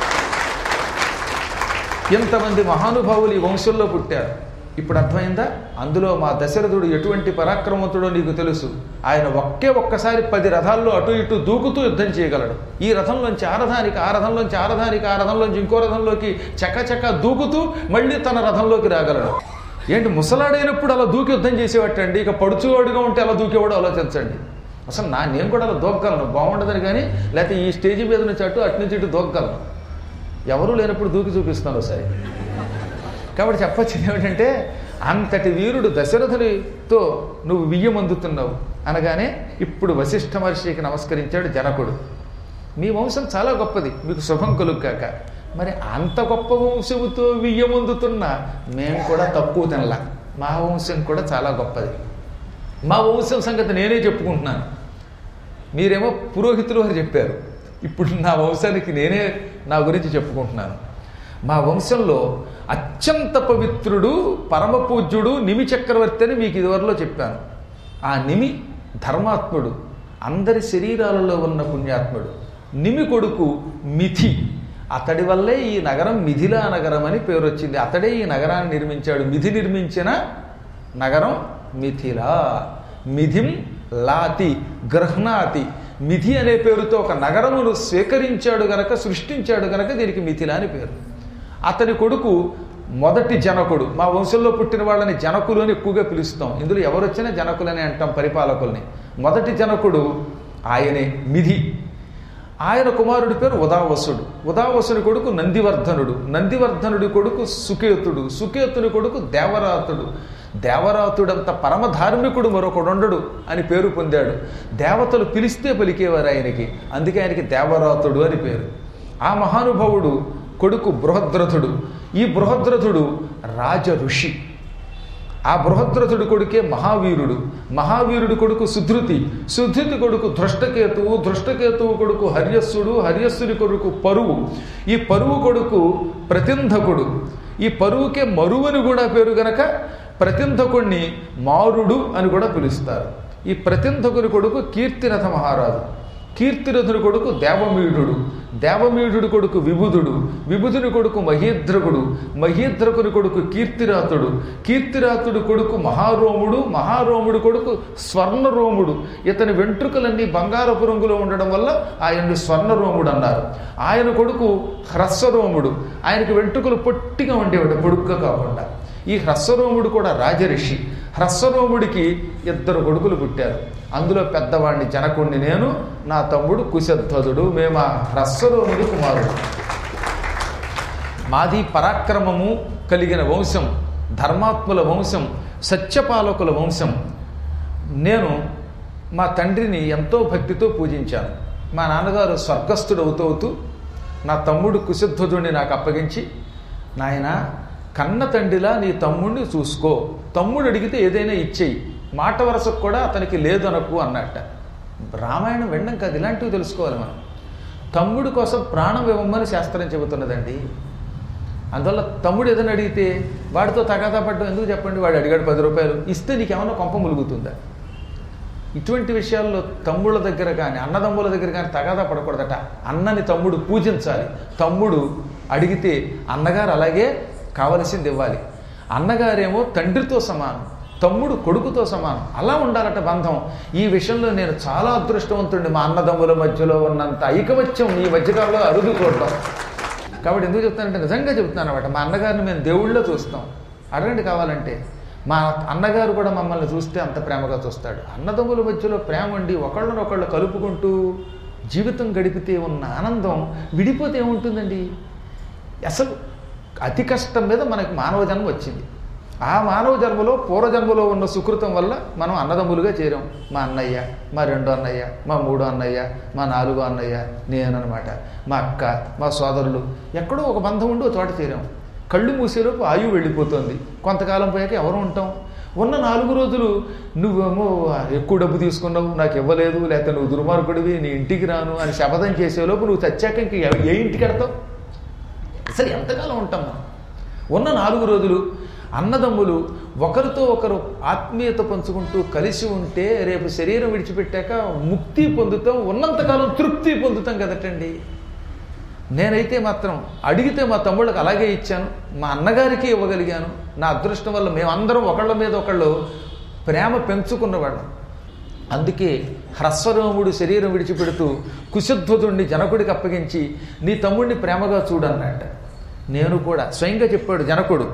ఎంతమంది మహానుభావులు ఈ వంశంలో పుట్టారు. ఇప్పుడు అర్థమైందా? అందులో మా దశరథుడు ఎటువంటి పరాక్రమవంతుడో నీకు తెలుసు. ఆయన ఒక్కసారి 10 రథాల్లో అటు ఇటు దూకుతూ యుద్ధం చేయగలడు. ఈ రథంలోంచి ఆ రథానికి, ఆ రథంలోంచి ఆ రథానికి, ఆ రథంలోంచి ఇంకో రథంలోకి చకచక దూకుతూ మళ్ళీ తన రథంలోకి రాగలడు. ఏంటి ముసలాడైనప్పుడు అలా దూకి యుద్ధం చేసేవాటండి. ఇక పడుచువాడుగా ఉంటే అలా దూకేవాడు ఆలోచించండి. అసలు నేను కూడా అలా దూకగలను, బాగుండదని. కానీ లేకపోతే ఈ స్టేజీ మీద నుంచి అటు నుంచి ఇటు దూకగలను. ఎవరూ లేనప్పుడు దూకి చూపిస్తాను ఒకసారి. కాబట్టి చెప్పొచ్చింది ఏమిటంటే, అంతటి వీరుడు దశరథునితో నువ్వు వియ్యం అందుతున్నావు అనగానే ఇప్పుడు వశిష్ఠ మహర్షికి నమస్కరించాడు జనకుడు. మీ వంశం చాలా గొప్పది, మీకు శుభం కలుగ్గాక. మరి అంత గొప్ప వంశముతో వియ్యం అందుతున్నా మేము కూడా తక్కువ తినలా, మా వంశం కూడా చాలా గొప్పది. మా వంశం సంగతి నేనే చెప్పుకుంటున్నాను, మీరేమో పురోహితులు అని చెప్పారు. ఇప్పుడు నా వంశానికి నేనే నా గురించి చెప్పుకుంటున్నాను. మా వంశంలో అత్యంత పవిత్రుడు పరమ పూజ్యుడు నిమి చక్రవర్తి అని మీకు ఇదివరలో చెప్పాను. ఆ నిమి ధర్మాత్ముడు, అందరి శరీరాలలో ఉన్న పుణ్యాత్ముడు. నిమి కొడుకు మిథి, అతడి వల్లే ఈ నగరం మిథిలా నగరం అని పేరు వచ్చింది. అతడే ఈ నగరాన్ని నిర్మించాడు. మిథి నిర్మించిన నగరం మిథిలా. మిథిం లాతి గృహ్ణాతి, మిథి అనే పేరుతో ఒక నగరమును స్వీకరించాడు గనక, సృష్టించాడు గనక దీనికి మిథిలా అని పేరు. అతని కొడుకు మొదటి జనకుడు. మా వంశంలో పుట్టిన వాళ్ళని జనకులు అని ఎక్కువగా పిలుస్తాం. ఇందులో ఎవరు వచ్చినా జనకులని అంటాం, పరిపాలకుల్ని. మొదటి జనకుడు ఆయనే మిథి. ఆయన కుమారుడి పేరు ఉదావసుడు. ఉదావసుని కొడుకు నందివర్ధనుడు. నందివర్ధనుడి కొడుకు సుకేతుడు. సుకేతుని కొడుకు దేవరాతుడు. దేవరాతుడంత పరమధార్మికుడు మరొకడుండడు అని పేరు పొందాడు. దేవతలు పిలిస్తే పలికేవారు ఆయనకి, అందుకే ఆయనకి దేవరాతుడు అని పేరు. ఆ మహానుభావుడు కొడుకు బృహద్రథుడు. ఈ బృహద్రథుడు రాజ ఋషి. ఆ బృహద్రథుడి కొడుకే మహావీరుడు. మహావీరుడి కొడుకు సుధృతి. సుధృతి కొడుకు ధృష్టకేతువు. ధృష్టకేతువు కొడుకు హర్యస్సుడు. హర్యస్సుని కొడుకు పరువు. ఈ పరువు కొడుకు ప్రతింధకుడు. ఈ పరువుకే మరువని కూడా పేరు గనక ప్రతింధకుణ్ణి మారుడు అని కూడా పిలుస్తారు. ఈ ప్రతింధకుని కొడుకు కీర్తిరథ మహారాజు. కీర్తిరథుని కొడుకు దేవమీఢుడు. దేవమీఢుడి కొడుకు విబుధుడు. విబుధుని కొడుకు మహీద్రకుడు. మహీద్రకుని కొడుకు కీర్తిరాతుడు. కీర్తిరాతుడి కొడుకు మహారోముడు. మహారోముడి కొడుకు స్వర్ణరోముడు. ఇతని వెంట్రుకలన్నీ బంగారపు రంగులో ఉండడం వల్ల ఆయన్ని స్వర్ణరోముడు అన్నారు. ఆయన కొడుకు హ్రస్వరోముడు. ఆయనకు వెంట్రుకలు పొట్టిగా ఉండేవాడు, పొడుగ్గా కాకుండా. ఈ హ్రస్వరోముడు కూడా రాజర్షి. హ్రస్వరోముడికి 2 కొడుకులు పుట్టారు. అందులో పెద్దవాడిని జనకుణ్ణి నేను, నా తమ్ముడు కుశధ్వజుడు. మేము ఆ హ్రస్వరోముడి కుమారుడు. మాది పరాక్రమము కలిగిన వంశం, ధర్మాత్ముల వంశం, సత్యపాలకుల వంశం. నేను మా తండ్రిని ఎంతో భక్తితో పూజించాను. మా నాన్నగారు స్వర్గస్థుడు అవుతూ నా తమ్ముడు కుశధ్వజుడిని నాకు అప్పగించి, నాయన కన్న తండ్రిలా నీ తమ్ముడిని చూసుకో, తమ్ముడు అడిగితే ఏదైనా ఇచ్చేయి, మాట వరసకు కూడా అతనికి లేదనకు అన్నట్ట. రామాయణం వినడం కాదు, ఇలాంటివి తెలుసుకోవాలి మనం. తమ్ముడి కోసం ప్రాణం ఇవ్వమని శాస్త్రం చెబుతున్నదండి. అందువల్ల తమ్ముడు ఏదైనా అడిగితే వాడితో తగాదా పడ్డం ఎందుకు చెప్పండి. వాడు అడిగాడు 10 రూపాయలు ఇస్తే నీకేమన్నా కొంప ములుగుతుందా? ఇటువంటి విషయాల్లో తమ్ముళ్ళ దగ్గర కానీ అన్నదమ్ముల దగ్గర కానీ తగాదా పడకూడదట. అన్నని తమ్ముడు పూజించాలి. తమ్ముడు అడిగితే అన్నగారు అలాగే కావలసింది ఇవ్వాలి. అన్నగారేమో తండ్రితో సమానం, తమ్ముడు కొడుకుతో సమానం. అలా ఉండాలట బంధం. ఈ విషయంలో నేను చాలా అదృష్టవంతుడిని. మా అన్నదమ్ముల మధ్యలో ఉన్నంత ఐకమత్యం ఈ మధ్యకాలంలో అరుదు చూడటం. కాబట్టి ఎందుకు చెప్తానంటే నిజంగా చెప్తున్నాను అనమాట. మా అన్నగారిని మేము దేవుళ్ళో చూస్తాం. అడగండి కావాలంటే. మా అన్నగారు కూడా మమ్మల్ని చూస్తే అంత ప్రేమగా చూస్తాడు. అన్నదమ్ముల మధ్యలో ప్రేమ ఉండి ఒకళ్ళనొకళ్ళు కలుపుకుంటూ జీవితం గడిపితే ఉన్న ఆనందం విడిపోతే ఏముంటుందండి? అసలు అతి కష్టం మీద మనకు మానవ జన్మ వచ్చింది. ఆ మానవ జన్మలో పూర్వజన్మలో ఉన్న సుకృతం వల్ల మనం అన్నదమ్ములుగా చేరాం. మా అన్నయ్య, మా 2వ అన్నయ్య, మా 3వ అన్నయ్య, మా 4వ అన్నయ్య, నేననమాట, మా అక్క, మా సోదరులు. ఎక్కడో ఒక బంధం ఉండి ఒక చోట చేరాం. కళ్ళు మూసేలోపు ఆయువు వెళ్ళిపోతుంది. కొంతకాలం పోయాక ఎవరు ఉంటాం? ఉన్న 4 రోజులు నువ్వేమో ఎక్కువ డబ్బు తీసుకున్నావు, నాకు ఇవ్వలేదు, లేకపోతే నువ్వు దుర్మార్గుడివి, నీ ఇంటికి రాను అని శపథం చేసేలోపు నువ్వు చచ్చాక ఇంక ఏ ఇంటికి వెడతావు? అసలు ఎంతకాలం ఉంటాం మనం? ఉన్న 4 రోజులు అన్నదమ్ములు ఒకరితో ఒకరు ఆత్మీయత పంచుకుంటూ కలిసి ఉంటే రేపు శరీరం విడిచిపెట్టాక ముక్తి పొందుతాం, ఉన్నంతకాలం తృప్తి పొందుతాం కదటండి. నేనైతే మాత్రం అడిగితే మా తమ్ముళ్ళకి అలాగే ఇచ్చాను, మా అన్నగారికి ఇవ్వగలిగాను. నా అదృష్టం వల్ల మేమందరం ఒకళ్ళ మీద ఒకళ్ళు ప్రేమ పెంచుకున్నవాళ్ళం. అందుకే హ్రస్వరోముడు శరీరం విడిచిపెడుతూ కుశధ్వజుడిని జనకుడికి అప్పగించి నీ తమ్ముడిని ప్రేమగా చూడన్నట్ట. నేను కూడా స్వయంగా చెప్పాడు జనకుడు,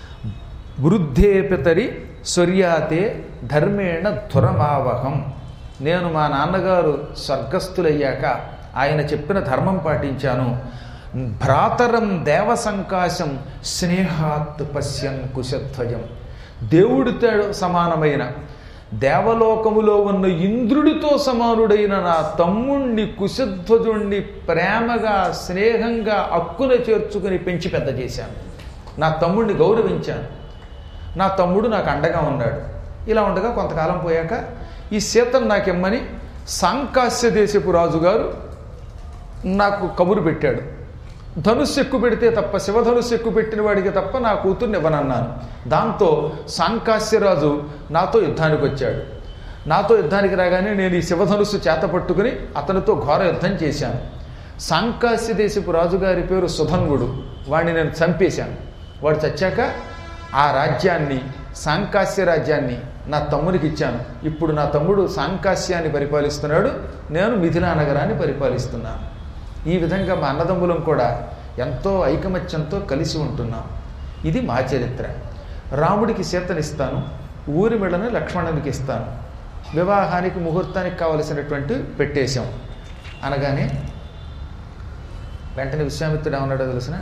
వృద్ధే పితరి స్వర్యాతే ధర్మేణ ధురమావహం. నేను మా నాన్నగారు స్వర్గస్థులయ్యాక ఆయన చెప్పిన ధర్మం పాటించాను. భ్రాతరం దేవసంకాశం స్నేహాత్ పశ్యన్ కుశధ్వజం. దేవుడితో సమానమైన దేవలోకములో ఉన్న ఇంద్రుడితో సమానుడైన నా తమ్ముణ్ణి కుశధ్వజుణ్ణి ప్రేమగా స్నేహంగా అక్కున చేర్చుకుని పెంచి పెద్ద చేశాను. నా తమ్ముడిని గౌరవించాను. నా తమ్ముడు నాకు అండగా ఉన్నాడు. ఇలా ఉండగా కొంతకాలం పోయాక ఈ సీతను నాకిమ్మని సాంకాస్య దేశపు రాజుగారు నాకు కబురు పెట్టాడు. ధనుస్సు ఎక్కువ పెడితే తప్ప, శివధనుస్సు ఎక్కువ పెట్టిన వాడికి తప్ప నా కూతుర్ని ఇవ్వనన్నాను. దాంతో సాంకాస్యరాజు నాతో యుద్ధానికి వచ్చాడు. నాతో యుద్ధానికి రాగానే నేను ఈ శివధనుస్సు చేత పట్టుకుని అతనితో ఘోర యుద్ధం చేశాను. సాంకాస్య దేశపు రాజుగారి పేరు సుధన్వుడు. వాడిని నేను చంపేశాను. వాడు చచ్చాక ఆ రాజ్యాన్ని, సాంకాస్య రాజ్యాన్ని నా తమ్మునికి ఇచ్చాను. ఇప్పుడు నా తమ్ముడు సాంకాస్యాన్ని పరిపాలిస్తున్నాడు, నేను మిథిలా నగరాన్ని పరిపాలిస్తున్నాను. ఈ విధంగా మా అన్నదమ్ములం కూడా ఎంతో ఐకమత్యంతో కలిసి ఉంటున్నాం. ఇది మా చరిత్ర. రాముడికి సీతనిస్తాను, ఊరిమిళని లక్ష్మణునికి ఇస్తాను, వివాహానికి ముహూర్తానికి కావలసినటువంటి పెట్టేశాం అనగానే వెంటనే విశ్వామిత్రుడు ఏమన్నాడో తెలిసిన,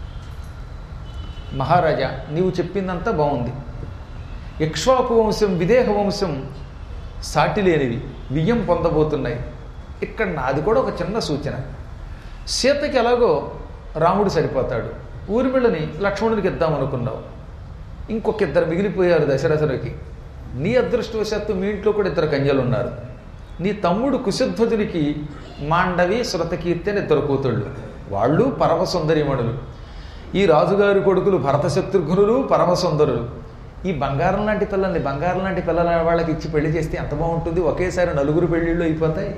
మహారాజా నీవు చెప్పిందంతా బాగుంది. ఇక్ష్వాకు వంశం విదేహ వంశం సాటి లేనివి వియ్యం పొందబోతున్నాయి. ఇక్కడ నాది కూడా ఒక చిన్న సూచన. సీతకి ఎలాగో రాముడు సరిపోతాడు, ఊర్మిళని లక్ష్మణుడికి ఇద్దామనుకున్నావు. ఇంకొక ఇద్దరు మిగిలిపోయారు దశరథుడికి. నీ అదృష్టవశాత్తు మీ ఇంట్లో కూడా ఇద్దరు కన్యలు ఉన్నారు. నీ తమ్ముడు కుశధ్వజునికి మాండవి శృతకీర్తి అని ఇద్దరు కూతుళ్ళు. వాళ్ళు పరమసుందరిమణులు. ఈ రాజుగారి కొడుకులు భరత శత్రుఘ్నులు పరమసుందరులు. ఈ బంగారం లాంటి పిల్లల్ని, బంగారం లాంటి పిల్లల వాళ్ళకి ఇచ్చి పెళ్లి చేస్తే ఎంత బాగుంటుంది. ఒకేసారి నలుగురు పెళ్ళిళ్ళు అయిపోతాయి.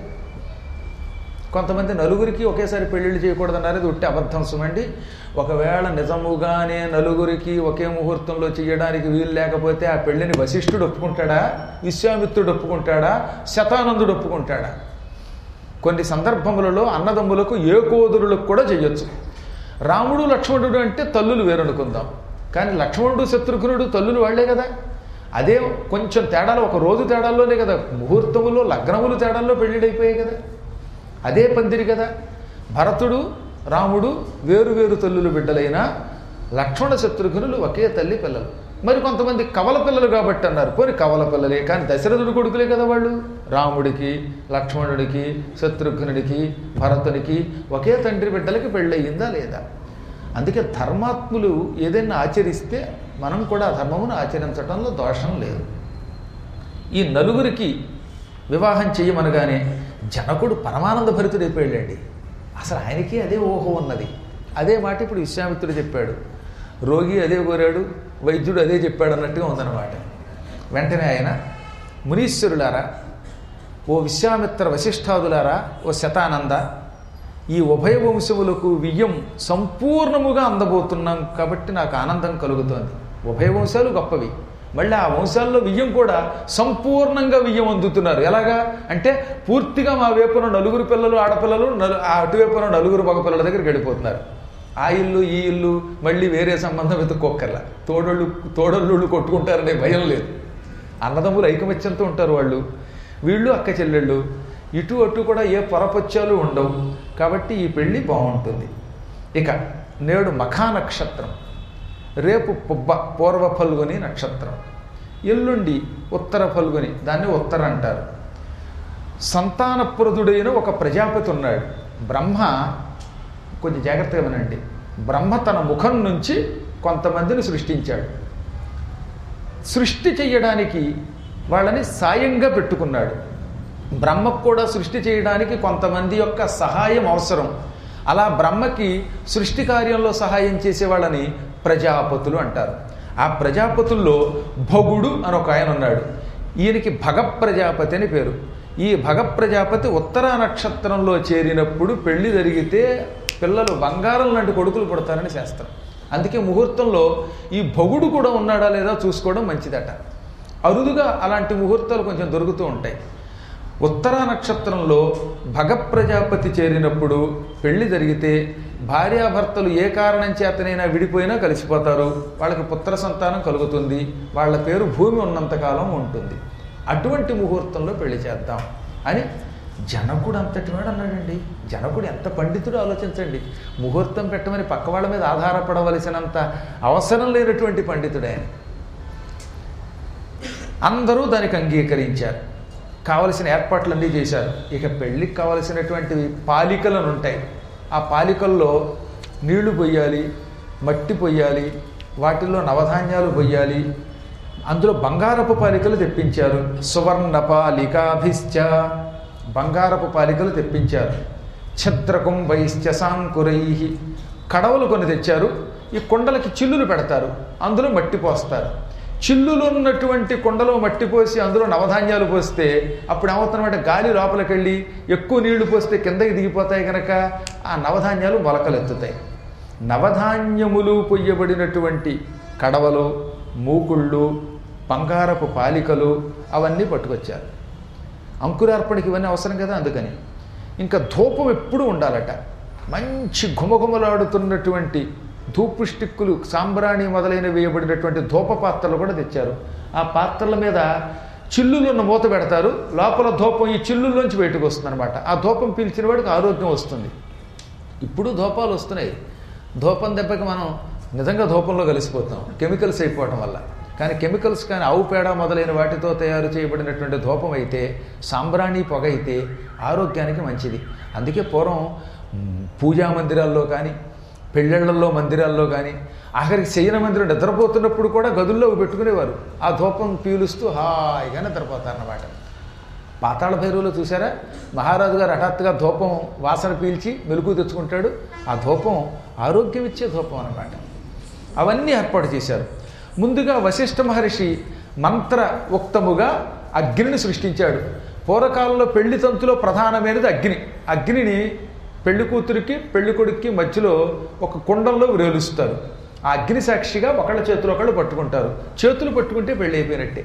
కొంతమంది నలుగురికి ఒకేసారి పెళ్ళిళ్ళు చేయకూడదన్నారు. అది ఉట్టి అబద్ధం సుమండి. ఒకవేళ నిజముగానే నలుగురికి ఒకే ముహూర్తంలో చేయడానికి వీలు లేకపోతే ఆ పెళ్ళిని వశిష్ఠుడు ఒప్పుకుంటాడా, విశ్వామిత్రుడు ఒప్పుకుంటాడా, శతానందుడు ఒప్పుకుంటాడా? కొన్ని సందర్భములలో అన్నదమ్ములకు ఏకోదరులకు కూడా చేయొచ్చు. రాముడు లక్ష్మణుడు అంటే తల్లులు వేరనుకుందాం, కానీ లక్ష్మణుడు శత్రుఘ్నుడు తల్లులు వాళ్లే కదా. అదే కొంచెం తేడాలో, ఒక రోజు తేడాల్లోనే కదా, ముహూర్తములో లగ్నములు తేడాల్లో పెళ్ళిడైపోయాయి కదా. అదే పందిరి కదా. భరతుడు రాముడు వేరు వేరు తల్లులు బిడ్డలైన లక్ష్మణ శత్రుఘ్నులు ఒకే తల్లి పిల్లలు. మరి కొంతమంది కవల పిల్లలు కాబట్టి అన్నారు. పోని కవల పిల్లలే, కానీ దశరథుడు కొడుకులే కదా వాళ్ళు. రాముడికి, లక్ష్మణుడికి, శత్రుఘ్నుడికి, భరతునికి ఒకే తండ్రి బిడ్డలకి పెళ్ళయిందా లేదా? అందుకే ధర్మాత్ములు ఏదైనా ఆచరిస్తే మనం కూడా ఆ ధర్మమును ఆచరించడంలో దోషం లేదు. ఈ నలుగురికి వివాహం చేయమనగానే జనకుడు పరమానంద భరితుడైపోయాడండి. అసలు ఆయనకి అదే ఊహ ఉన్నది. అదే మాట ఇప్పుడు విశ్వామిత్రుడు చెప్పాడు. రోగి అదే కోరాడు, వైద్యుడు అదే చెప్పాడు అన్నట్టుగా ఉందన్నమాట. వెంటనే ఆయన, మునీశ్వరులారా, ఓ విశ్వామిత్ర వశిష్ఠాదులారా, ఓ శతానంద, ఈ ఉభయ వంశములకు వియ్యం సంపూర్ణముగా అందబోతున్నాం కాబట్టి నాకు ఆనందం కలుగుతోంది. ఉభయ వంశాలు గొప్పవి, మళ్ళీ ఆ వంశాల్లో వియ్యం కూడా సంపూర్ణంగా వియ్యం అందుతున్నారు. ఎలాగా అంటే పూర్తిగా మా వైపున నలుగురు పిల్లలు ఆడపిల్లలు, అటువైపున నలుగురు మగపిల్లల దగ్గరికి వెళ్ళిపోతున్నారు. ఆ ఇల్లు ఈ ఇల్లు మళ్ళీ వేరే సంబంధం వెతుక్కోక్కర్లా. తోడళ్ళు కొట్టుకుంటారనే భయం లేదు. అన్నదమ్ములు ఐకమత్యంతో ఉంటారు వాళ్ళు. వీళ్ళు అక్క చెల్లెళ్ళు, ఇటు అటు కూడా ఏ పొరపత్యాలు ఉండవు. కాబట్టి ఈ పెళ్ళి బాగుంటుంది. ఇక నేడు మఖా నక్షత్రం, రేపు పుబ్బ పూర్వ ఫల్గుని నక్షత్రం, ఎల్లుండి ఉత్తర ఫల్గుని, దాన్ని ఉత్తర అంటారు. సంతానప్రదుడైన ఒక ప్రజాపతి ఉన్నాడు. బ్రహ్మ, కొంచెం జాగ్రత్తగా వినండి, బ్రహ్మ తన ముఖం నుంచి కొంతమందిని సృష్టించాడు. సృష్టి చెయ్యడానికి వాళ్ళని సాయంగా పెట్టుకున్నాడు. బ్రహ్మకు కూడా సృష్టి చేయడానికి కొంతమంది యొక్క సహాయం అవసరం. అలా బ్రహ్మకి సృష్టి కార్యంలో సహాయం చేసే వాళ్ళని ప్రజాపతులు అంటారు. ఆ ప్రజాపతుల్లో భగుడు అని ఒక ఆయన ఉన్నాడు. ఈయనకి భగ ప్రజాపతి అని పేరు. ఈ భగ ప్రజాపతి ఉత్తర నక్షత్రంలో చేరినప్పుడు పెళ్లి జరిగితే పిల్లలు బంగారం లాంటి కొడుకులు పుడతారని శాస్త్రం. అందుకే ముహూర్తంలో ఈ భగుడు కూడా ఉన్నాడా లేదా చూసుకోవడం మంచిదట. అరుదుగా అలాంటి ముహూర్తాలు కొంచెం దొరుకుతూ ఉంటాయి. ఉత్తర నక్షత్రంలో భగ ప్రజాపతి చేరినప్పుడు పెళ్లి జరిగితే భార్యాభర్తలు ఏ కారణం చేతనైనా విడిపోయినా కలిసిపోతారు. వాళ్ళకి పుత్ర సంతానం కలుగుతుంది. వాళ్ళ పేరు భూమి ఉన్నంతకాలం ఉంటుంది. అటువంటి ముహూర్తంలో పెళ్లి చేద్దాం అని జనకుడు అంతటి వాడు అన్నాడండి. జనకుడు ఎంత పండితుడు ఆలోచించండి. ముహూర్తం పెట్టమని పక్క వాళ్ళ మీద ఆధారపడవలసినంత అవసరం లేనటువంటి పండితుడు ఆయన. అందరూ దానికి అంగీకరించారు. కావలసిన ఏర్పాట్లన్నీ చేశారు. ఇక పెళ్ళికి కావలసినటువంటి పాలికలను ఉంటాయి. ఆ పాలికల్లో నీళ్లు పొయ్యాలి, మట్టి పొయ్యాలి, వాటిల్లో నవధాన్యాలు పొయ్యాలి. అందులో బంగారపు పాలికలు తెప్పించారు. సువర్ణ పాలికాభిశ్చ, బంగారపు పాలికలు తెప్పించారు. ఛద్రకుంభైశ్చ సాంకురై, కడవలు కొన్ని తెచ్చారు. ఈ కుండలకి చిల్లులు పెడతారు, అందులో మట్టి పోస్తారు. చిల్లులు ఉన్నటువంటి కుండలో మట్టి పోసి అందులో నవధాన్యాలు పోస్తే అప్పుడు ఏమవుతున్నమాట, గాలి లోపలికి వెళ్ళి ఎక్కువ నీళ్లు పోస్తే కిందకి దిగిపోతాయి కనుక ఆ నవధాన్యాలు మొలకలెత్తుతాయి. నవధాన్యములు పొయ్యబడినటువంటి కడవలు, మూకుళ్ళు, బంగారపు పాలికలు అవన్నీ పట్టుకొచ్చారు. అంకురార్పణకి ఇవన్నీ అవసరం కదా, అందుకని. ఇంకా ధూపం ఎప్పుడూ ఉండాలట. మంచి ఘుమఘుమలాడుతున్నటువంటి ధూపు స్టిక్కులు, సాంబ్రాణి మొదలైన వేయబడినటువంటి ధూప పాత్రలు కూడా తెచ్చారు. ఆ పాత్రల మీద చిల్లులున్న మూత పెడతారు. లోపల ధూపం ఈ చిల్లుల్లోంచి బయటకు వస్తుంది అనమాట. ఆ ధూపం పీల్చిన వాడికి ఆరోగ్యం వస్తుంది. ఇప్పుడు ధూపాలు వస్తున్నాయి. ధూపం దెబ్బకి మనం నిజంగా ధూపంలో కలిసిపోతాం, కెమికల్స్ అయిపోవటం వల్ల. కానీ కెమికల్స్ కానీ ఆవు పేడ మొదలైన వాటితో తయారు చేయబడినటువంటి ధూపం అయితే, సాంబ్రాణి పొగ అయితే ఆరోగ్యానికి మంచిది. అందుకే పూర్వం పూజా మందిరాల్లో కానీ, పెళ్ళిళ్ళల్లో మందిరాల్లో కానీ, ఆఖరికి శయన మందిరం నిద్రపోతున్నప్పుడు కూడా గదుల్లో పెట్టుకునేవారు. ఆ ధూపం పీలుస్తూ హాయిగా నిద్రపోతారన్నమాట. పాతాళ భైరవులో చూసారా, మహారాజు గారు హఠాత్తుగా ధూపం వాసన పీల్చి మెలుకు తెచ్చుకుంటాడు. ఆ ధూపం ఆరోగ్యం ఇచ్చే ధూపం అన్నమాట. అవన్నీ ఏర్పాటు చేశారు. ముందుగా వశిష్ఠ మహర్షి మంత్ర ఉక్తముగా అగ్నిని సృష్టించాడు. పూర్వకాలంలో పెళ్లి తంతులో ప్రధానమైనది అగ్ని. అగ్నిని పెళ్లి కూతురికి పెళ్లి కొడుక్కి మధ్యలో ఒక కుండంలో వేలుస్తారు. ఆ అగ్ని సాక్షిగా ఒకళ్ళ చేతులు ఒకళ్ళు పట్టుకుంటారు. చేతులు పట్టుకుంటే పెళ్ళి అయిపోయినట్టే.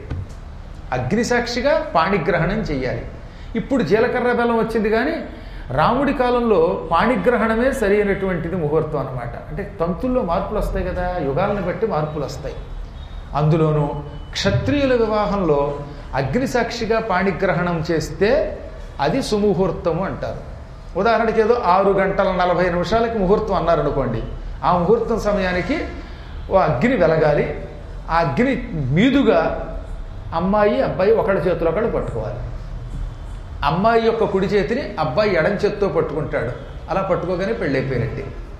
అగ్ని సాక్షిగా పాణిగ్రహణం చెయ్యాలి. ఇప్పుడు జీలకర్ర బెల్లం వచ్చింది, కానీ రాముడి కాలంలో పాణిగ్రహణమే సరి అయినటువంటిది ముహూర్తం అన్నమాట. అంటే తంతుల్లో మార్పులు వస్తాయి కదా, యుగాలను బట్టి మార్పులు వస్తాయి. అందులోనూ క్షత్రియుల వివాహంలో అగ్ని సాక్షిగా పాణిగ్రహణం చేస్తే అది సుముహూర్తము అంటారు. ఉదాహరణకి ఏదో 6 గంటల 40 నిమిషాలకి ముహూర్తం అన్నారనుకోండి, ఆ ముహూర్తం సమయానికి ఓ అగ్ని వెలగాలి. ఆ అగ్ని మీదుగా అమ్మాయి అబ్బాయి ఒకళ్ళ చేతులు ఒకళ్ళు పట్టుకోవాలి. అమ్మాయి యొక్క కుడి చేతిని అబ్బాయి ఎడం చేత్తో పట్టుకుంటాడు. అలా పట్టుకోగానే పెళ్ళైపోయినట్టే.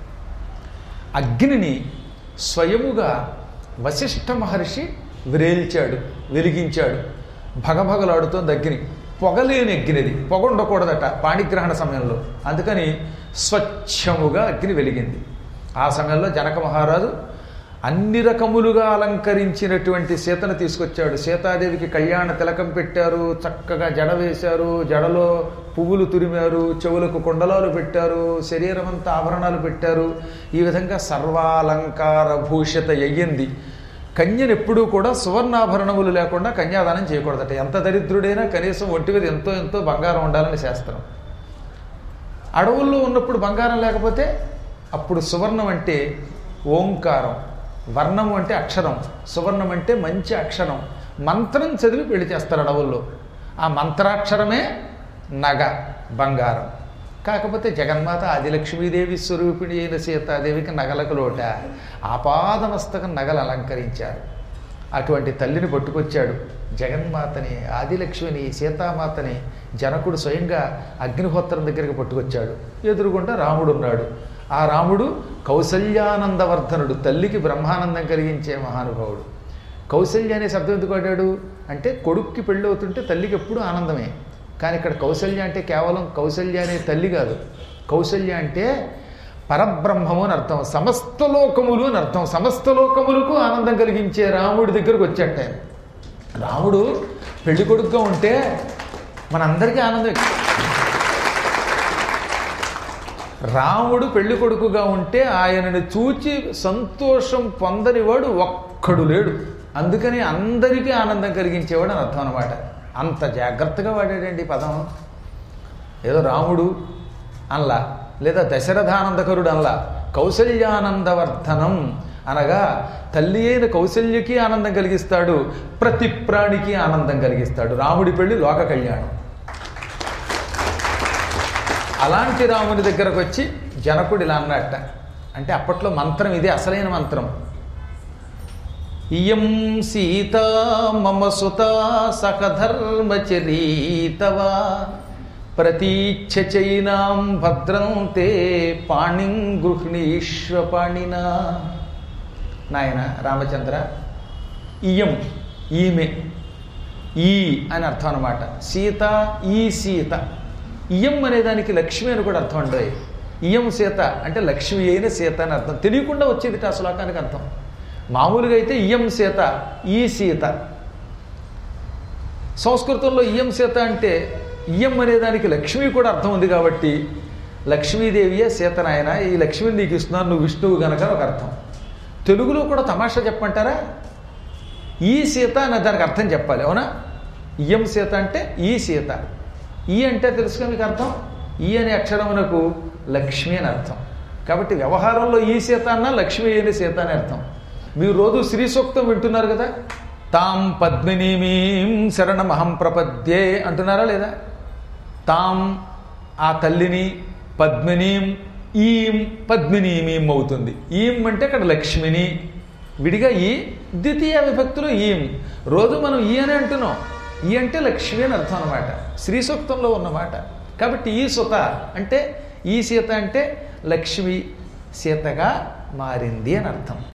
అగ్నిని స్వయముగా వశిష్ఠ మహర్షి వ్రేల్చాడు, వెలిగించాడు. భగభగలాడుతోంది అగ్ని. పొగలేని అగ్నిది, పొగ ఉండకూడదట పాణిగ్రహణ సమయంలో. అందుకని స్వచ్ఛముగా అగ్ని వెలిగింది. ఆ సమయంలో జనక మహారాజు అన్ని రకములుగా అలంకరించినటువంటి సీతను తీసుకొచ్చాడు. సీతాదేవికి కళ్యాణ తిలకం పెట్టారు, చక్కగా జడ వేశారు, జడలో పువ్వులు తురిమారు, చెవులకు కుండలాలు పెట్టారు, శరీరం అంతా ఆభరణాలు పెట్టారు. ఈ విధంగా సర్వాలంకార భూషిత అయ్యింది. కన్యను ఎప్పుడూ కూడా సువర్ణాభరణములు లేకుండా కన్యాదానం చేయకూడదట. ఎంత దరిద్రుడైనా కనీసం ఒంటి మీద ఎంతో ఎంతో బంగారం ఉండాలని శాస్త్రం. అడవుల్లో ఉన్నప్పుడు బంగారం లేకపోతే అప్పుడు సువర్ణం అంటే ఓంకారం, వర్ణము అంటే అక్షరం, సువర్ణం అంటే మంచి అక్షరం. మంత్రం చదివి పెళ్లి చేస్తారు అడవుల్లో. ఆ మంత్రాక్షరమే నగ, బంగారం. కాకపోతే జగన్మాత ఆదిలక్ష్మీదేవి స్వరూపిణి అయిన సీతాదేవికి నగలకు లోట. ఆపాదమస్తకం నగలు అలంకరించారు. అటువంటి తల్లిని పట్టుకొచ్చాడు. జగన్మాతని, ఆదిలక్ష్మిని, సీతామాతని జనకుడు స్వయంగా అగ్నిహోత్రం దగ్గరికి పట్టుకొచ్చాడు. ఎదురుగుండా రాముడు ఉన్నాడు. ఆ రాముడు కౌసల్యానందవర్ధనుడు, తల్లికి బ్రహ్మానందం కలిగించే మహానుభావుడు. కౌసల్య అనే శబ్దం ఎందుకు వాడాడు అంటే, కొడుక్కి పెళ్ళి అవుతుంటే తల్లికి ఎప్పుడూ ఆనందమే. కానీ ఇక్కడ కౌసల్య అంటే కేవలం కౌసల్య అనే తల్లి కాదు. కౌసల్య అంటే పరబ్రహ్మము అని అర్థం, సమస్త లోకములు అని అర్థం. సమస్త లోకములకు ఆనందం కలిగించే రాముడి దగ్గరకు వచ్చాట. రాముడు పెళ్లి కొడుకుగా ఉంటే మనందరికీ ఆనందం. రాముడు పెళ్లి కొడుకుగా ఉంటే ఆయనను చూచి సంతోషం పొందనివాడు ఒక్కడు లేడు. అందుకని అందరికీ ఆనందం కలిగించేవాడు అని అర్థం అనమాట. అంత జాగ్రత్తగా వాడాడండి పదం. ఏదో రాముడు అనలా, లేదా దశరథానందకరుడు అనలా, కౌసల్యానందవర్ధనం అనగా తల్లి అయిన కౌసల్యకి ఆనందం కలిగిస్తాడు, ప్రతి ప్రాణికి ఆనందం కలిగిస్తాడు. రాముడి పెళ్లి లోక కళ్యాణం. అలాంటి రాముని దగ్గరకు వచ్చి జనకుడు ఇలా అన్నట్ట. అంటే అప్పట్లో మంత్రం ఇదే అసలైన మంత్రం. ఇయం సీత మమ సుత సఖధర్మచరీతవా ప్రతీచ్ఛ చైనాం భద్రం తే పాణిం గృహ్ణీష్వ పాణినా. నాయన రామచంద్ర, ఇయం ఈమె, ఈ అని అర్థం అనమాట. సీత ఈ సీత. ఇయం అనేదానికి లక్ష్మి అని కూడా అర్థం అండి. ఇయం సీత అంటే లక్ష్మి అయిన సీత అని అర్థం. తెలియకుండా వచ్చేది ఆ శ్లోకానికి అర్థం. మామూలుగా అయితే ఇయం సీత ఈ సీత. సంస్కృతంలో ఇయం సీత అంటే ఇయం అనేదానికి లక్ష్మి కూడా అర్థం ఉంది కాబట్టి లక్ష్మీదేవియే సీత నాయన, ఈ లక్ష్మిని నీకు ఇస్తున్నాను, నువ్వు విష్ణువు గనక ఒక అర్థం. తెలుగులో కూడా తమాషా చెప్పమంటారా? ఈ సీత అనే దానికి అర్థం చెప్పాలి, అవునా? ఇయం సీత అంటే ఈ సీత. ఈ అంటే తెలుసుగా మీకు అర్థం. ఈ అనే అక్షరమునకు లక్ష్మి అని అర్థం. కాబట్టి వ్యవహారంలో ఈ సీత అన్న లక్ష్మి అయిన సీత అని అర్థం. మీరు రోజు శ్రీ సూక్తం వింటున్నారు కదా, తాం పద్మినీమీం శరణమహం ప్రపద్యే అంటున్నారా లేదా? తాం ఆ తల్లిని, పద్మినీం ఈం పద్మినీమీం అవుతుంది. ఈం అంటే అక్కడ లక్ష్మిని, విడిగా ఈ ద్వితీయ విభక్తులు ఈం. రోజు మనం ఈ అని అంటున్నాం. ఈ అంటే లక్ష్మి అని అర్థం అనమాట, శ్రీ సూక్తంలో ఉన్నమాట. కాబట్టి ఈ సుత అంటే ఈ సీత అంటే లక్ష్మి సీతగా మారింది అని అర్థం.